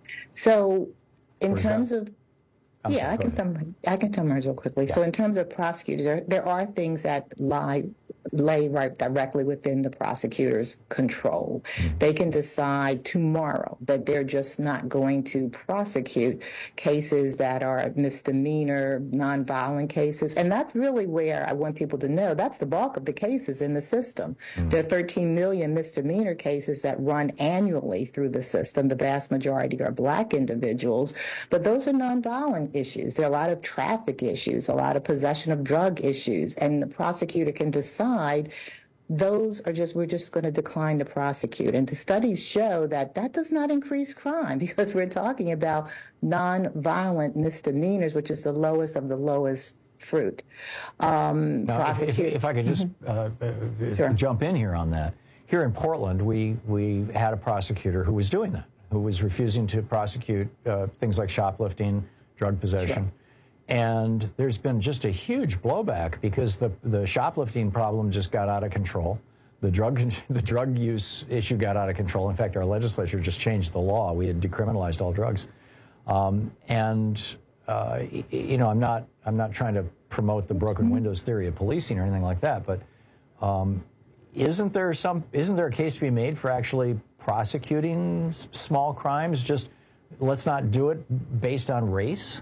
So, in Or is terms that- of I'm yeah, sorry, I go can ahead. summarize. I can summarize real quickly. Yeah. So, in terms of prosecutors, there, there are things that lie lay right directly within the prosecutor's control. Mm-hmm. They can decide tomorrow that they're just not going to prosecute cases that are misdemeanor, nonviolent cases, and that's really where I want people to know that's the bulk of the cases in the system. Mm-hmm. There are thirteen million misdemeanor cases that run annually through the system. The vast majority are black individuals, but those are nonviolent issues. There are a lot of traffic issues, a lot of possession of drug issues, and the prosecutor can decide those are just, we're just going to decline to prosecute. And the studies show that that does not increase crime because we're talking about nonviolent misdemeanors, which is the lowest of the lowest fruit. Um, Now, if, prosecute- if, if I could just uh, uh, Sure. jump in here on that. Here in Portland, we, we had a prosecutor who was doing that, who was refusing to prosecute uh, things like shoplifting, drug possession. Sure. And there's been just a huge blowback because the, the shoplifting problem just got out of control. The drug, the drug use issue got out of control. In fact, our legislature just changed the law. We had decriminalized all drugs. Um, and, uh, y- you know, I'm not, I'm not trying to promote the broken windows theory of policing or anything like that, but um, isn't there some, isn't there a case to be made for actually prosecuting s- small crimes? Just let's not do it based on race?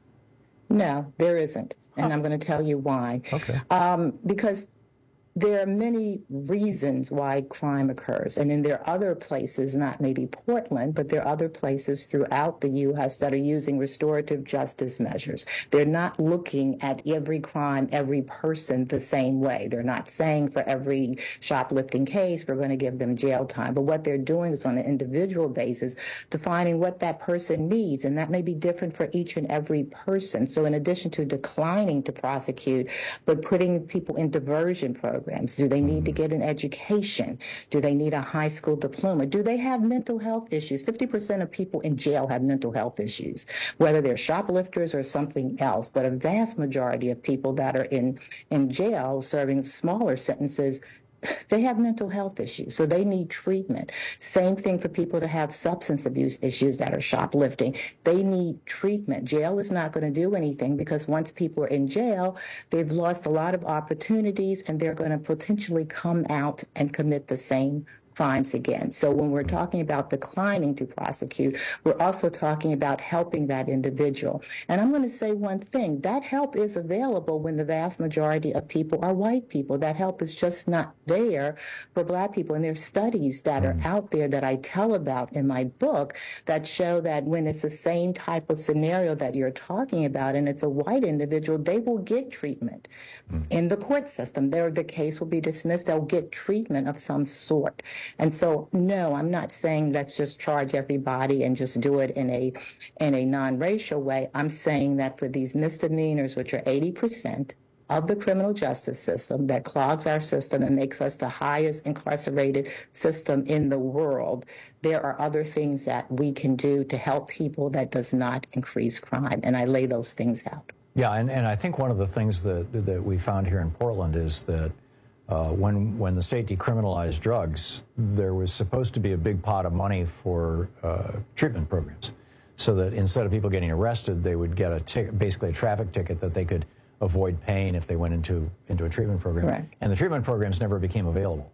No, there isn't. And I'm going to tell you why. Okay. Um, because there are many reasons why crime occurs. And then there are other places, not maybe Portland, but there are other places throughout the U S that are using restorative justice measures. They're not looking at every crime, every person the same way. They're not saying for every shoplifting case, we're going to give them jail time. But what they're doing is on an individual basis, defining what that person needs. And that may be different for each and every person. So in addition to declining to prosecute, but putting people in diversion programs, do they need to get an education? Do they need a high school diploma? Do they have mental health issues? fifty percent of people in jail have mental health issues, whether they're shoplifters or something else. But a vast majority of people that are in, in jail serving smaller sentences, they have mental health issues, so they need treatment. Same thing for people to have substance abuse issues that are shoplifting. They need treatment. Jail is not going to do anything because once people are in jail, they've lost a lot of opportunities and they're going to potentially come out and commit the same crimes again. So when we're talking about declining to prosecute, we're also talking about helping that individual. And I'm going to say one thing, that help is available when the vast majority of people are white people. That help is just not there for black people. And there's studies that are out there that I tell about in my book that show that when it's the same type of scenario that you're talking about and it's a white individual, they will get treatment in the court system. Their, the case will be dismissed. They'll get treatment of some sort. And so, no, I'm not saying let's just charge everybody and just do it in a in a non-racial way. I'm saying that for these misdemeanors, which are eighty percent of the criminal justice system, that clogs our system and makes us the highest incarcerated system in the world, there are other things that we can do to help people that does not increase crime. And I lay those things out. Yeah, and, and I think one of the things that, that we found here in Portland is that Uh, when when the state decriminalized drugs, there was supposed to be a big pot of money for uh, treatment programs, so that instead of people getting arrested, they would get a ticket, basically a traffic ticket that they could avoid paying if they went into into a treatment program. Right. And the treatment programs never became available.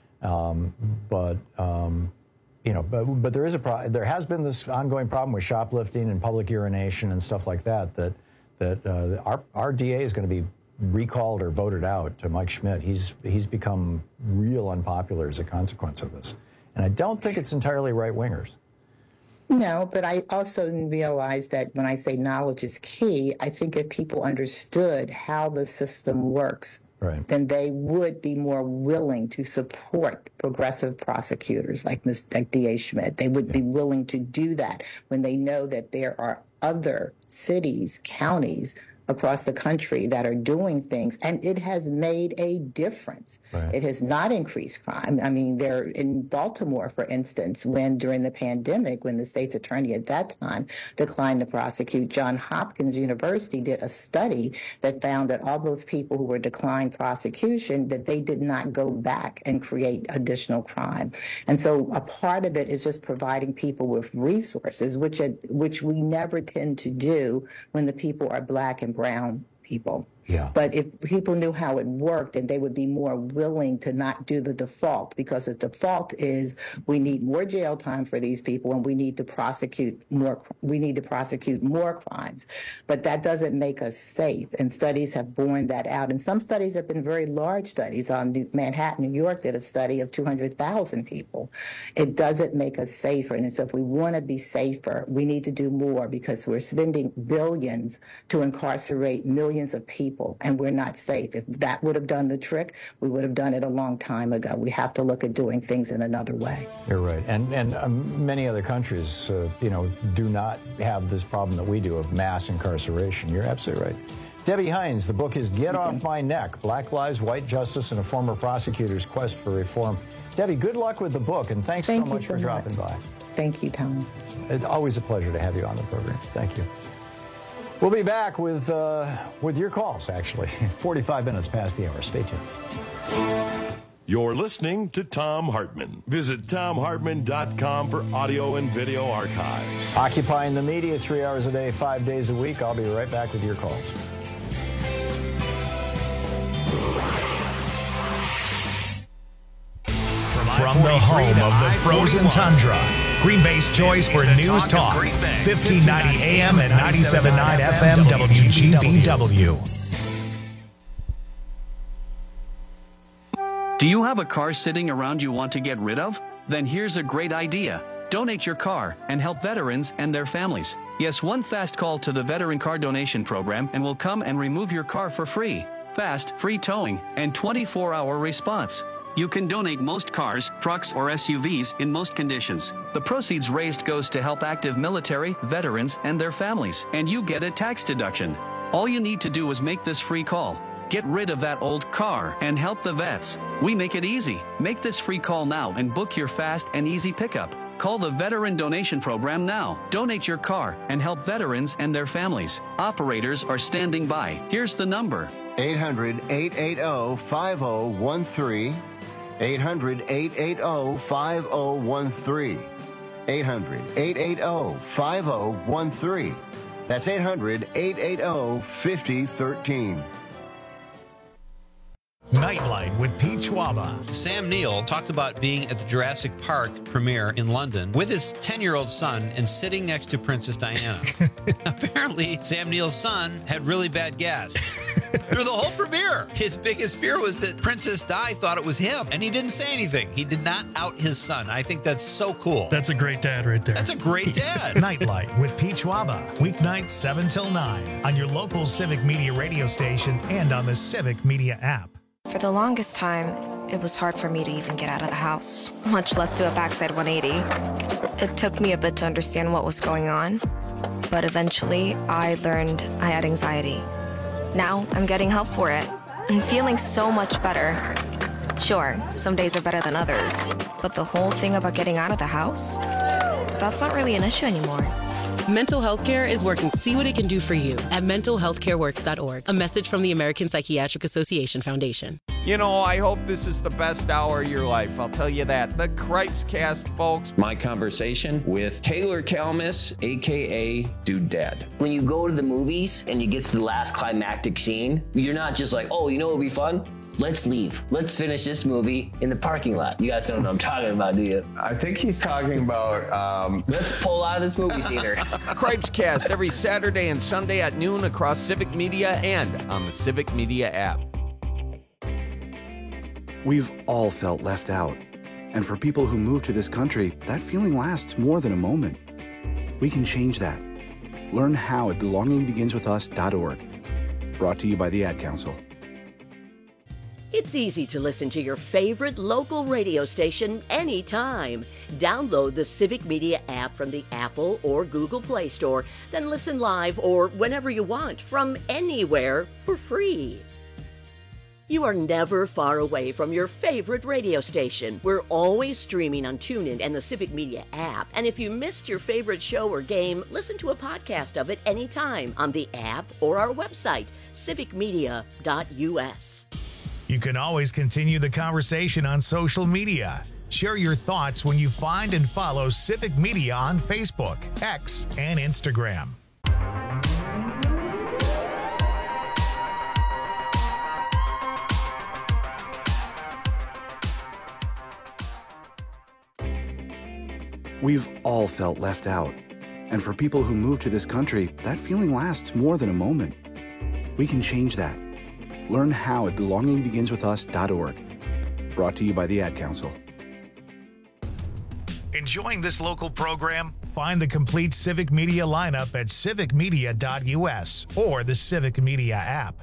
Um, but um, you know, but but there is a pro- there has been this ongoing problem with shoplifting and public urination and stuff like that. That that uh, our our D A is going to be recalled or voted out to Mike Schmidt. He's he's become real unpopular as a consequence of this. And I don't think it's entirely right-wingers. No, but I also realize that when I say knowledge is key, I think if people understood how the system works, Right. then they would be more willing to support progressive prosecutors like Miz like D A Schmidt. They would be willing to do that when they know that there are other cities, counties across the country that are doing things, and it has made a difference. Right. It has not increased crime. I mean, there in Baltimore, for instance, when during the pandemic, when the state's attorney at that time declined to prosecute, Johns Hopkins University did a study that found that all those people who were declined prosecution, that they did not go back and create additional crime. And so a part of it is just providing people with resources, which which we never tend to do when the people are Black and brown people. Yeah. But if people knew how it worked, then they would be more willing to not do the default, because the default is we need more jail time for these people and we need to prosecute more. We need to prosecute more crimes. But that doesn't make us safe. And studies have borne that out. And some studies have been very large studies. On Manhattan, New York did a study of two hundred thousand people. It doesn't make us safer. And so if we want to be safer, we need to do more, because we're spending billions to incarcerate millions of people. And we're not safe. If that would have done the trick, we would have done it a long time ago. We have to look at doing things in another way. You're right. And and um, many other countries, uh, you know, do not have this problem that we do of mass incarceration. You're absolutely right. Debbie Hines, the book is Get Off My Neck, Black Lives, White Justice, and a Former Prosecutor's Quest for Reform. Debbie, good luck with the book, and thanks Thank so much so for much. dropping by. Thank you, Tom. It's always a pleasure to have you on the program. Thank you. We'll be back with uh, with your calls, actually. forty-five minutes past the hour. Stay tuned. You're listening to Thom Hartmann. Visit Thom Hartmann dot com for audio and video archives. Occupying the media three hours a day, five days a week. I'll be right back with your calls. From the home of the frozen tundra, Green Bay's choice for news talk, fifteen ninety A M and ninety-seven point nine F M W G B W. Do you have a car sitting around you want to get rid of? Then here's a great idea. Donate your car and help veterans and their families. Yes, one fast call to the Veteran Car Donation Program and we'll come and remove your car for free. Fast, free towing, and twenty-four hour response. You can donate most cars, trucks, or S U Vs in most conditions. The proceeds raised goes to help active military, veterans, and their families, and you get a tax deduction. All you need to do is make this free call. Get rid of that old car and help the vets. We make it easy. Make this free call now and book your fast and easy pickup. Call the Veteran Donation Program now. Donate your car and help veterans and their families. Operators are standing by. Here's the number. eight hundred, eight eight zero, five zero one three. eight hundred, eight eight zero, five zero one three. eight hundred, eight eight zero, five zero one three. That's eight hundred, eight eight zero, five zero one three. Nightlight with Pete Schwaba. Sam Neill talked about being at the Jurassic Park premiere in London with his ten-year-old son and sitting next to Princess Diana. Apparently, Sam Neill's son had really bad gas through the whole premiere. His biggest fear was that Princess Di thought it was him, and he didn't say anything. He did not out his son. I think that's so cool. That's a great dad right there. That's a great dad. Nightlight with Pete Schwaba. Weeknights seven till nine on your local Civic Media radio station and on the Civic Media app. For the longest time, it was hard for me to even get out of the house, much less do a backside one eighty. It took me a bit to understand what was going on, but eventually I learned I had anxiety. Now I'm getting help for it and feeling so much better. Sure, some days are better than others, but the whole thing about getting out of the house, that's not really an issue anymore. Mental health care is working. See what it can do for you at mental health care works dot org. A message from the American Psychiatric Association Foundation. You know, I hope this is the best hour of your life. I'll tell you that. The Cripes Cast, folks. My conversation with Taylor Kalmus, a k a. Dude Dad. When you go to the movies and you get to the last climactic scene, you're not just like, oh, you know what would be fun? Let's leave. Let's finish this movie in the parking lot. You guys don't know what I'm talking about, do you? I think he's talking about... Um... Let's pull out of this movie theater. Cripes Cast every Saturday and Sunday at noon across Civic Media and on the Civic Media app. We've all felt left out. And for people who move to this country, that feeling lasts more than a moment. We can change that. Learn how at belonging begins with us dot org. Brought to you by the Ad Council. It's easy to listen to your favorite local radio station anytime. Download the Civic Media app from the Apple or Google Play Store, then listen live or whenever you want from anywhere for free. You are never far away from your favorite radio station. We're always streaming on TuneIn and the Civic Media app. And if you missed your favorite show or game, listen to a podcast of it anytime on the app or our website, civic media dot u s. You can always continue the conversation on social media. Share your thoughts when you find and follow Civic Media on Facebook, X, and Instagram. We've all felt left out. And for people who move to this country, that feeling lasts more than a moment. We can change that. Learn how at belonging begins with us dot org. Brought to you by the Ad Council. Enjoying this local program? Find the complete Civic Media lineup at civic media dot u s or the Civic Media app.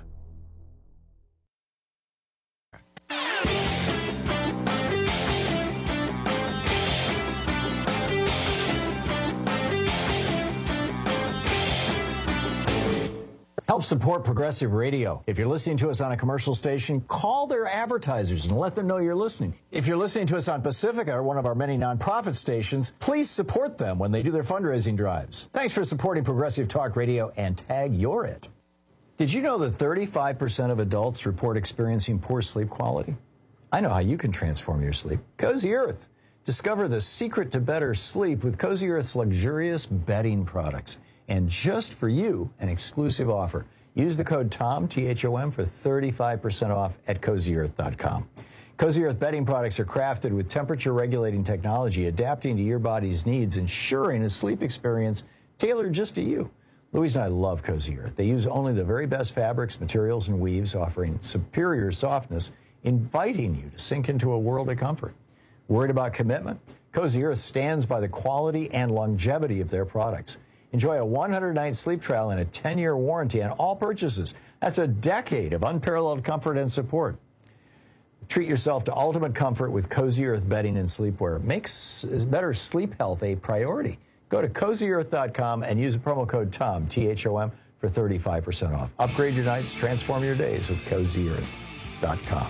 Help support Progressive Radio. If you're listening to us on a commercial station, call their advertisers and let them know you're listening. If you're listening to us on Pacifica, or one of our many nonprofit stations, please support them when they do their fundraising drives. Thanks for supporting Progressive Talk Radio and tag You're It. Did you know that thirty-five percent of adults report experiencing poor sleep quality? I know how you can transform your sleep. Cozy Earth. Discover the secret to better sleep with Cozy Earth's luxurious bedding products. And just for you, an exclusive offer. Use the code TOM, T H O M, for thirty-five percent off at cozy earth dot com. Cozy Earth bedding products are crafted with temperature-regulating technology, adapting to your body's needs, ensuring a sleep experience tailored just to you. Louise and I love Cozy Earth. They use only the very best fabrics, materials, and weaves, offering superior softness, inviting you to sink into a world of comfort. Worried about commitment? Cozy Earth stands by the quality and longevity of their products. Enjoy a one hundred night sleep trial and a ten year warranty on all purchases. That's a decade of unparalleled comfort and support. Treat yourself to ultimate comfort with Cozy Earth bedding and sleepwear. Make better sleep health a priority. Go to cozy earth dot com and use the promo code TOM, T H O M, for thirty-five percent off. Upgrade your nights, transform your days with cozy earth dot com.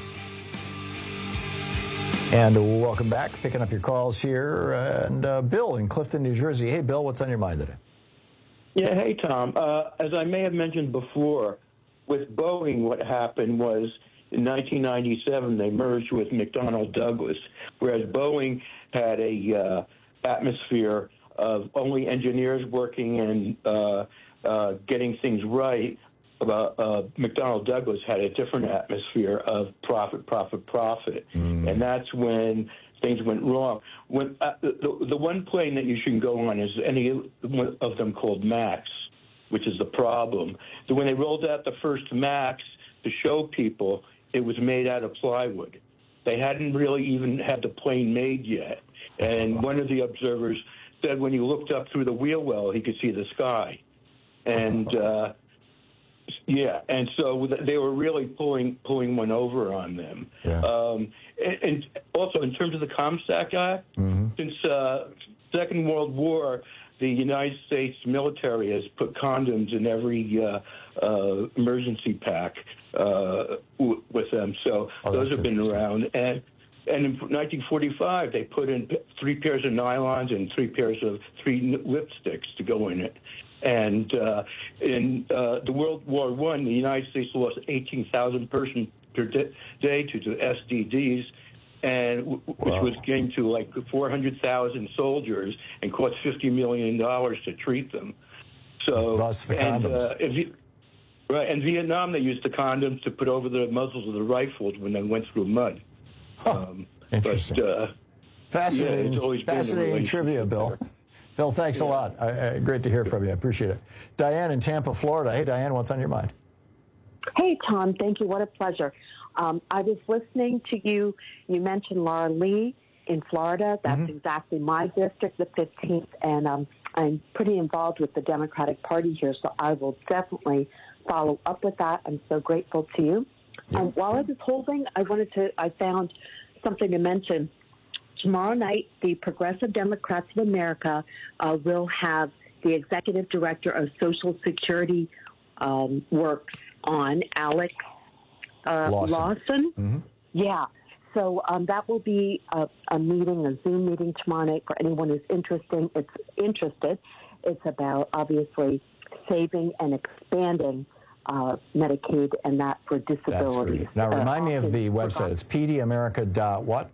And welcome back. Picking up your calls here. And uh, Bill in Clifton, New Jersey. Hey, Bill, what's on your mind today? Yeah, hey, Tom. Uh, as I may have mentioned before, with Boeing, what happened was in nineteen ninety-seven, they merged with McDonnell Douglas, whereas Boeing had a uh, atmosphere of only engineers working and uh, uh, getting things right. About, uh, McDonnell Douglas had a different atmosphere of profit, profit, profit. Mm. And that's when things went wrong. When uh, the, the one plane that you shouldn't go on is any of them called Max, which is the problem. So when they rolled out the first Max to show people, it was made out of plywood. They hadn't really even had the plane made yet. And one of the observers said when he looked up through the wheel well, he could see the sky. And uh, yeah, and so they were really pulling pulling one over on them. Yeah. Um, and, and also, in terms of the Comstock Act, mm-hmm. since uh, Second World War, the United States military has put condoms in every uh, uh, emergency pack uh, w- with them. So oh, those have been around. And and in nineteen forty-five, they put in three pairs of nylons and three pairs of three lipsticks to go in it. And uh, in uh, the World War One, the United States lost eighteen thousand persons per day to the S D Ds, and w- wow. which was getting to like four hundred thousand soldiers and cost fifty million dollars to treat them. So, Thus the and, condoms. Uh, in, right, in Vietnam, they used the condoms to put over the muzzles of the rifles when they went through mud. Huh. Um, Interesting. But, uh, fascinating, yeah, fascinating trivia, Bill. There. Phil, thanks yeah. a lot. Uh, uh, great to hear from you. I appreciate it. Diane in Tampa, Florida. Hey, Diane, what's on your mind? Hey, Tom. Thank you. What a pleasure. Um, I was listening to you. You mentioned Laura Lee in Florida. That's mm-hmm. exactly my district, the fifteenth, and um, I'm pretty involved with the Democratic Party here, so I will definitely follow up with that. I'm so grateful to you. Yeah. Um, while I was holding, I wanted to, I found something to mention. Tomorrow night, the Progressive Democrats of America uh, will have the Executive Director of Social Security um, Works on, Alex uh, Lawson. Lawson. Mm-hmm. Yeah. So um, that will be a, a meeting, a Zoom meeting tomorrow night for anyone who's interesting. It's interested. It's about, obviously, saving and expanding uh, Medicaid and that for disabilities. That's great. Now, remind uh, me of the website. It's P D America dot what?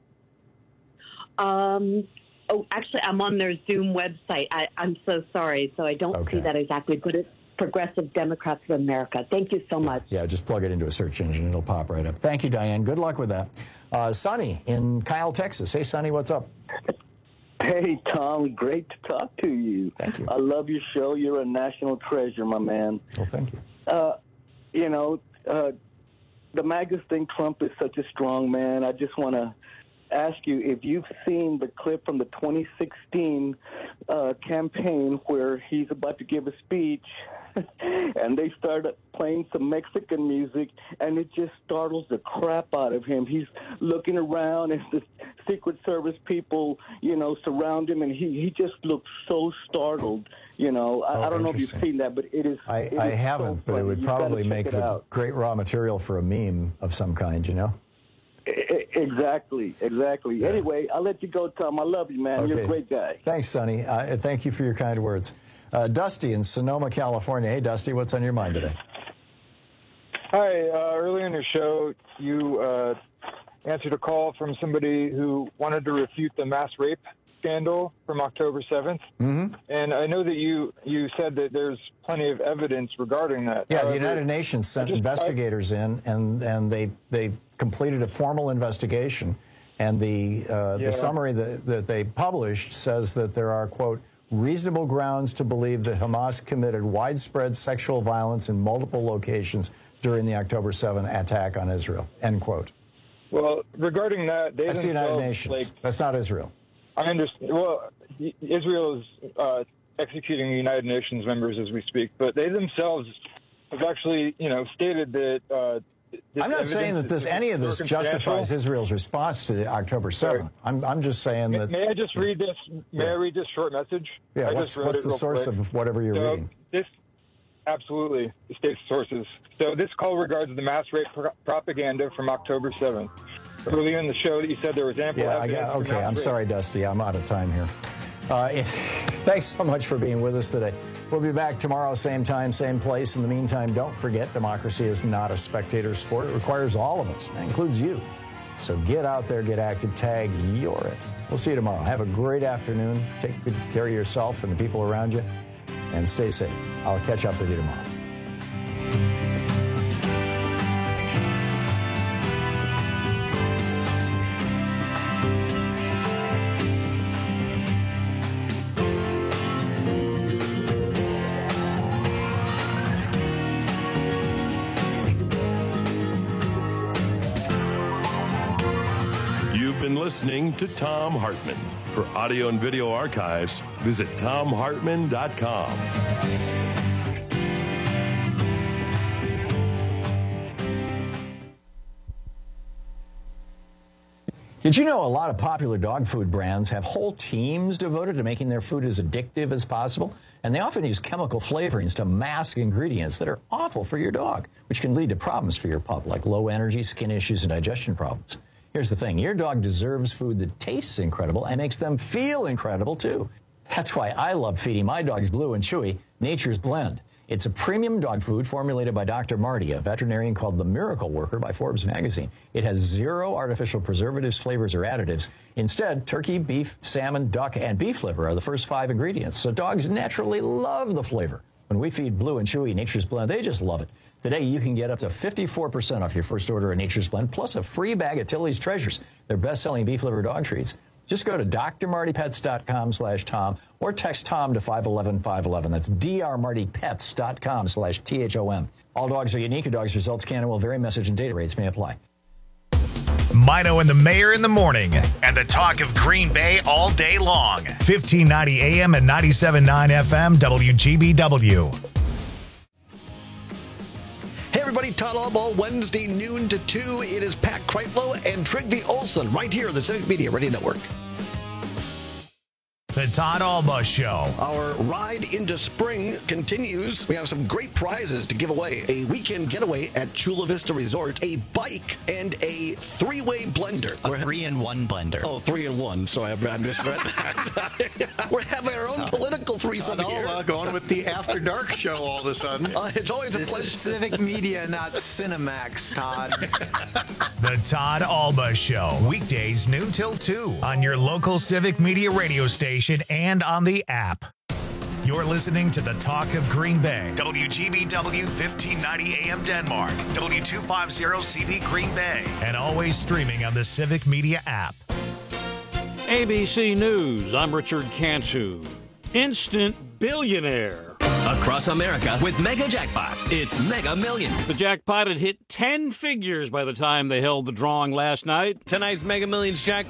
Um, oh, actually, I'm on their Zoom website. I, I'm so sorry. So I don't okay. see that exactly, but it's Progressive Democrats of America. Thank you so much. Yeah, just plug it into a search engine. It'll pop right up. Thank you, Diane. Good luck with that. Uh, Sonny in Kyle, Texas. Hey, Sonny, what's up? Hey, Tom. Great to talk to you. Thank you. I love your show. You're a national treasure, my man. Well, thank you. Uh, you know, uh, the MAGAs think Trump is such a strong man. I just want to ask you if you've seen the clip from the twenty sixteen uh, campaign where he's about to give a speech and they started playing some Mexican music, and it just startles the crap out of him. He's looking around, and the Secret Service people, you know, surround him, and he, he just looks so startled. You know, I, oh, I don't know if you've seen that, but it is. I, it I is haven't, so but it would You've probably make the out. great raw material for a meme of some kind, you know? Exactly, exactly. Yeah. Anyway, I'll let you go, Tom. I love you, man. Okay. You're a great guy. Thanks, Sonny. Uh, thank you for your kind words. Uh, Dusty in Sonoma, California. Hey, Dusty, what's on your mind today? Hi. Uh, earlier in your show, you uh, answered a call from somebody who wanted to refute the mass rape scandal from October seventh. Mm-hmm. And I know that you, you said that there's plenty of evidence regarding that. Yeah, However, the United Nations sent just, investigators I, in, and, and they, they completed a formal investigation. And the, uh, yeah. the summary that, that they published says that there are, quote, reasonable grounds to believe that Hamas committed widespread sexual violence in multiple locations during the October seventh attack on Israel, end quote. Well, regarding that, they That's the United Nations. Like, That's not Israel. I understand. Well, Israel is uh, executing United Nations members as we speak, but they themselves have actually, you know, stated that. Uh, I'm not saying that this any of this justifies Israel's response to October seventh. I'm I'm just saying may, that. May I just read this? May yeah. I read this short message? Yeah. I What's, what's the source quick. of whatever you're so reading? This absolutely the state sources. So this call regards the mass rape pro- propaganda from October seventh. Earlier in the show, that you said there was ample yeah, evidence. Yeah. Okay. I'm rape. sorry, Dusty. I'm out of time here. Uh, thanks so much for being with us today. We'll be back tomorrow, same time, same place. In the meantime, don't forget, democracy is not a spectator sport. It requires all of us. That includes you. So get out there, get active, tag, you're it. We'll see you tomorrow. Have a great afternoon. Take good care of yourself and the people around you, and stay safe. I'll catch up with you tomorrow. Listening to Thom Hartmann. For audio and video archives, visit Thom Hartmann dot com. Did you know a lot of popular dog food brands have whole teams devoted to making their food as addictive as possible? And they often use chemical flavorings to mask ingredients that are awful for your dog, which can lead to problems for your pup, like low energy, skin issues, and digestion problems. Here's the thing. Your dog deserves food that tastes incredible and makes them feel incredible, too. That's why I love feeding my dogs Blue and Chewy Nature's Blend. It's a premium dog food formulated by Doctor Marty, a veterinarian called the Miracle Worker by Forbes magazine. It has zero artificial preservatives, flavors, or additives. Instead, turkey, beef, salmon, duck, and beef liver are the first five ingredients, so dogs naturally love the flavor. When we feed Blue and Chewy Nature's Blend, they just love it. Today, you can get up to fifty-four percent off your first order of Nature's Blend, plus a free bag of Tilly's Treasures, their best-selling beef liver dog treats. Just go to D R Marty Pets dot com slash Tom or text Tom to five one one five one one. That's D R Marty Pets dot com slash T H O M. All dogs are unique. Your dog's results can and will vary. Message and data rates may apply. Mino and the Mayor in the morning, and the talk of Green Bay all day long. fifteen ninety A M and ninety-seven point nine F M W G B W. everybody. Todd Albaugh, Wednesday noon to two. It is Pat Kreitlow and Trygve Olsen right here on the Civic Media Radio Network. The Todd Albaugh Show. Our ride into spring continues. We have some great prizes to give away. A weekend getaway at Chula Vista Resort, a bike, and a three-way blender. A three-in-one blender. Oh, three-in-one. Sorry, I misread that. We're having our own political threesome Todd here. Albaugh going with the After Dark show all of a sudden. Uh, it's always this a pleasure. Is Civic Media, not Cinemax, Todd. The Todd Albaugh Show. Weekdays noon till two on your local Civic Media radio station and on the app. You're listening to the Talk of Green Bay. W G B W fifteen ninety A M Denmark. W two fifty C V Green Bay. And always streaming on the Civic Media app. A B C News, I'm Richard Cantu. Instant billionaire. Across America with mega jackpots. It's Mega Millions. The jackpot had hit ten figures by the time they held the drawing last night. Tonight's Mega Millions jackpot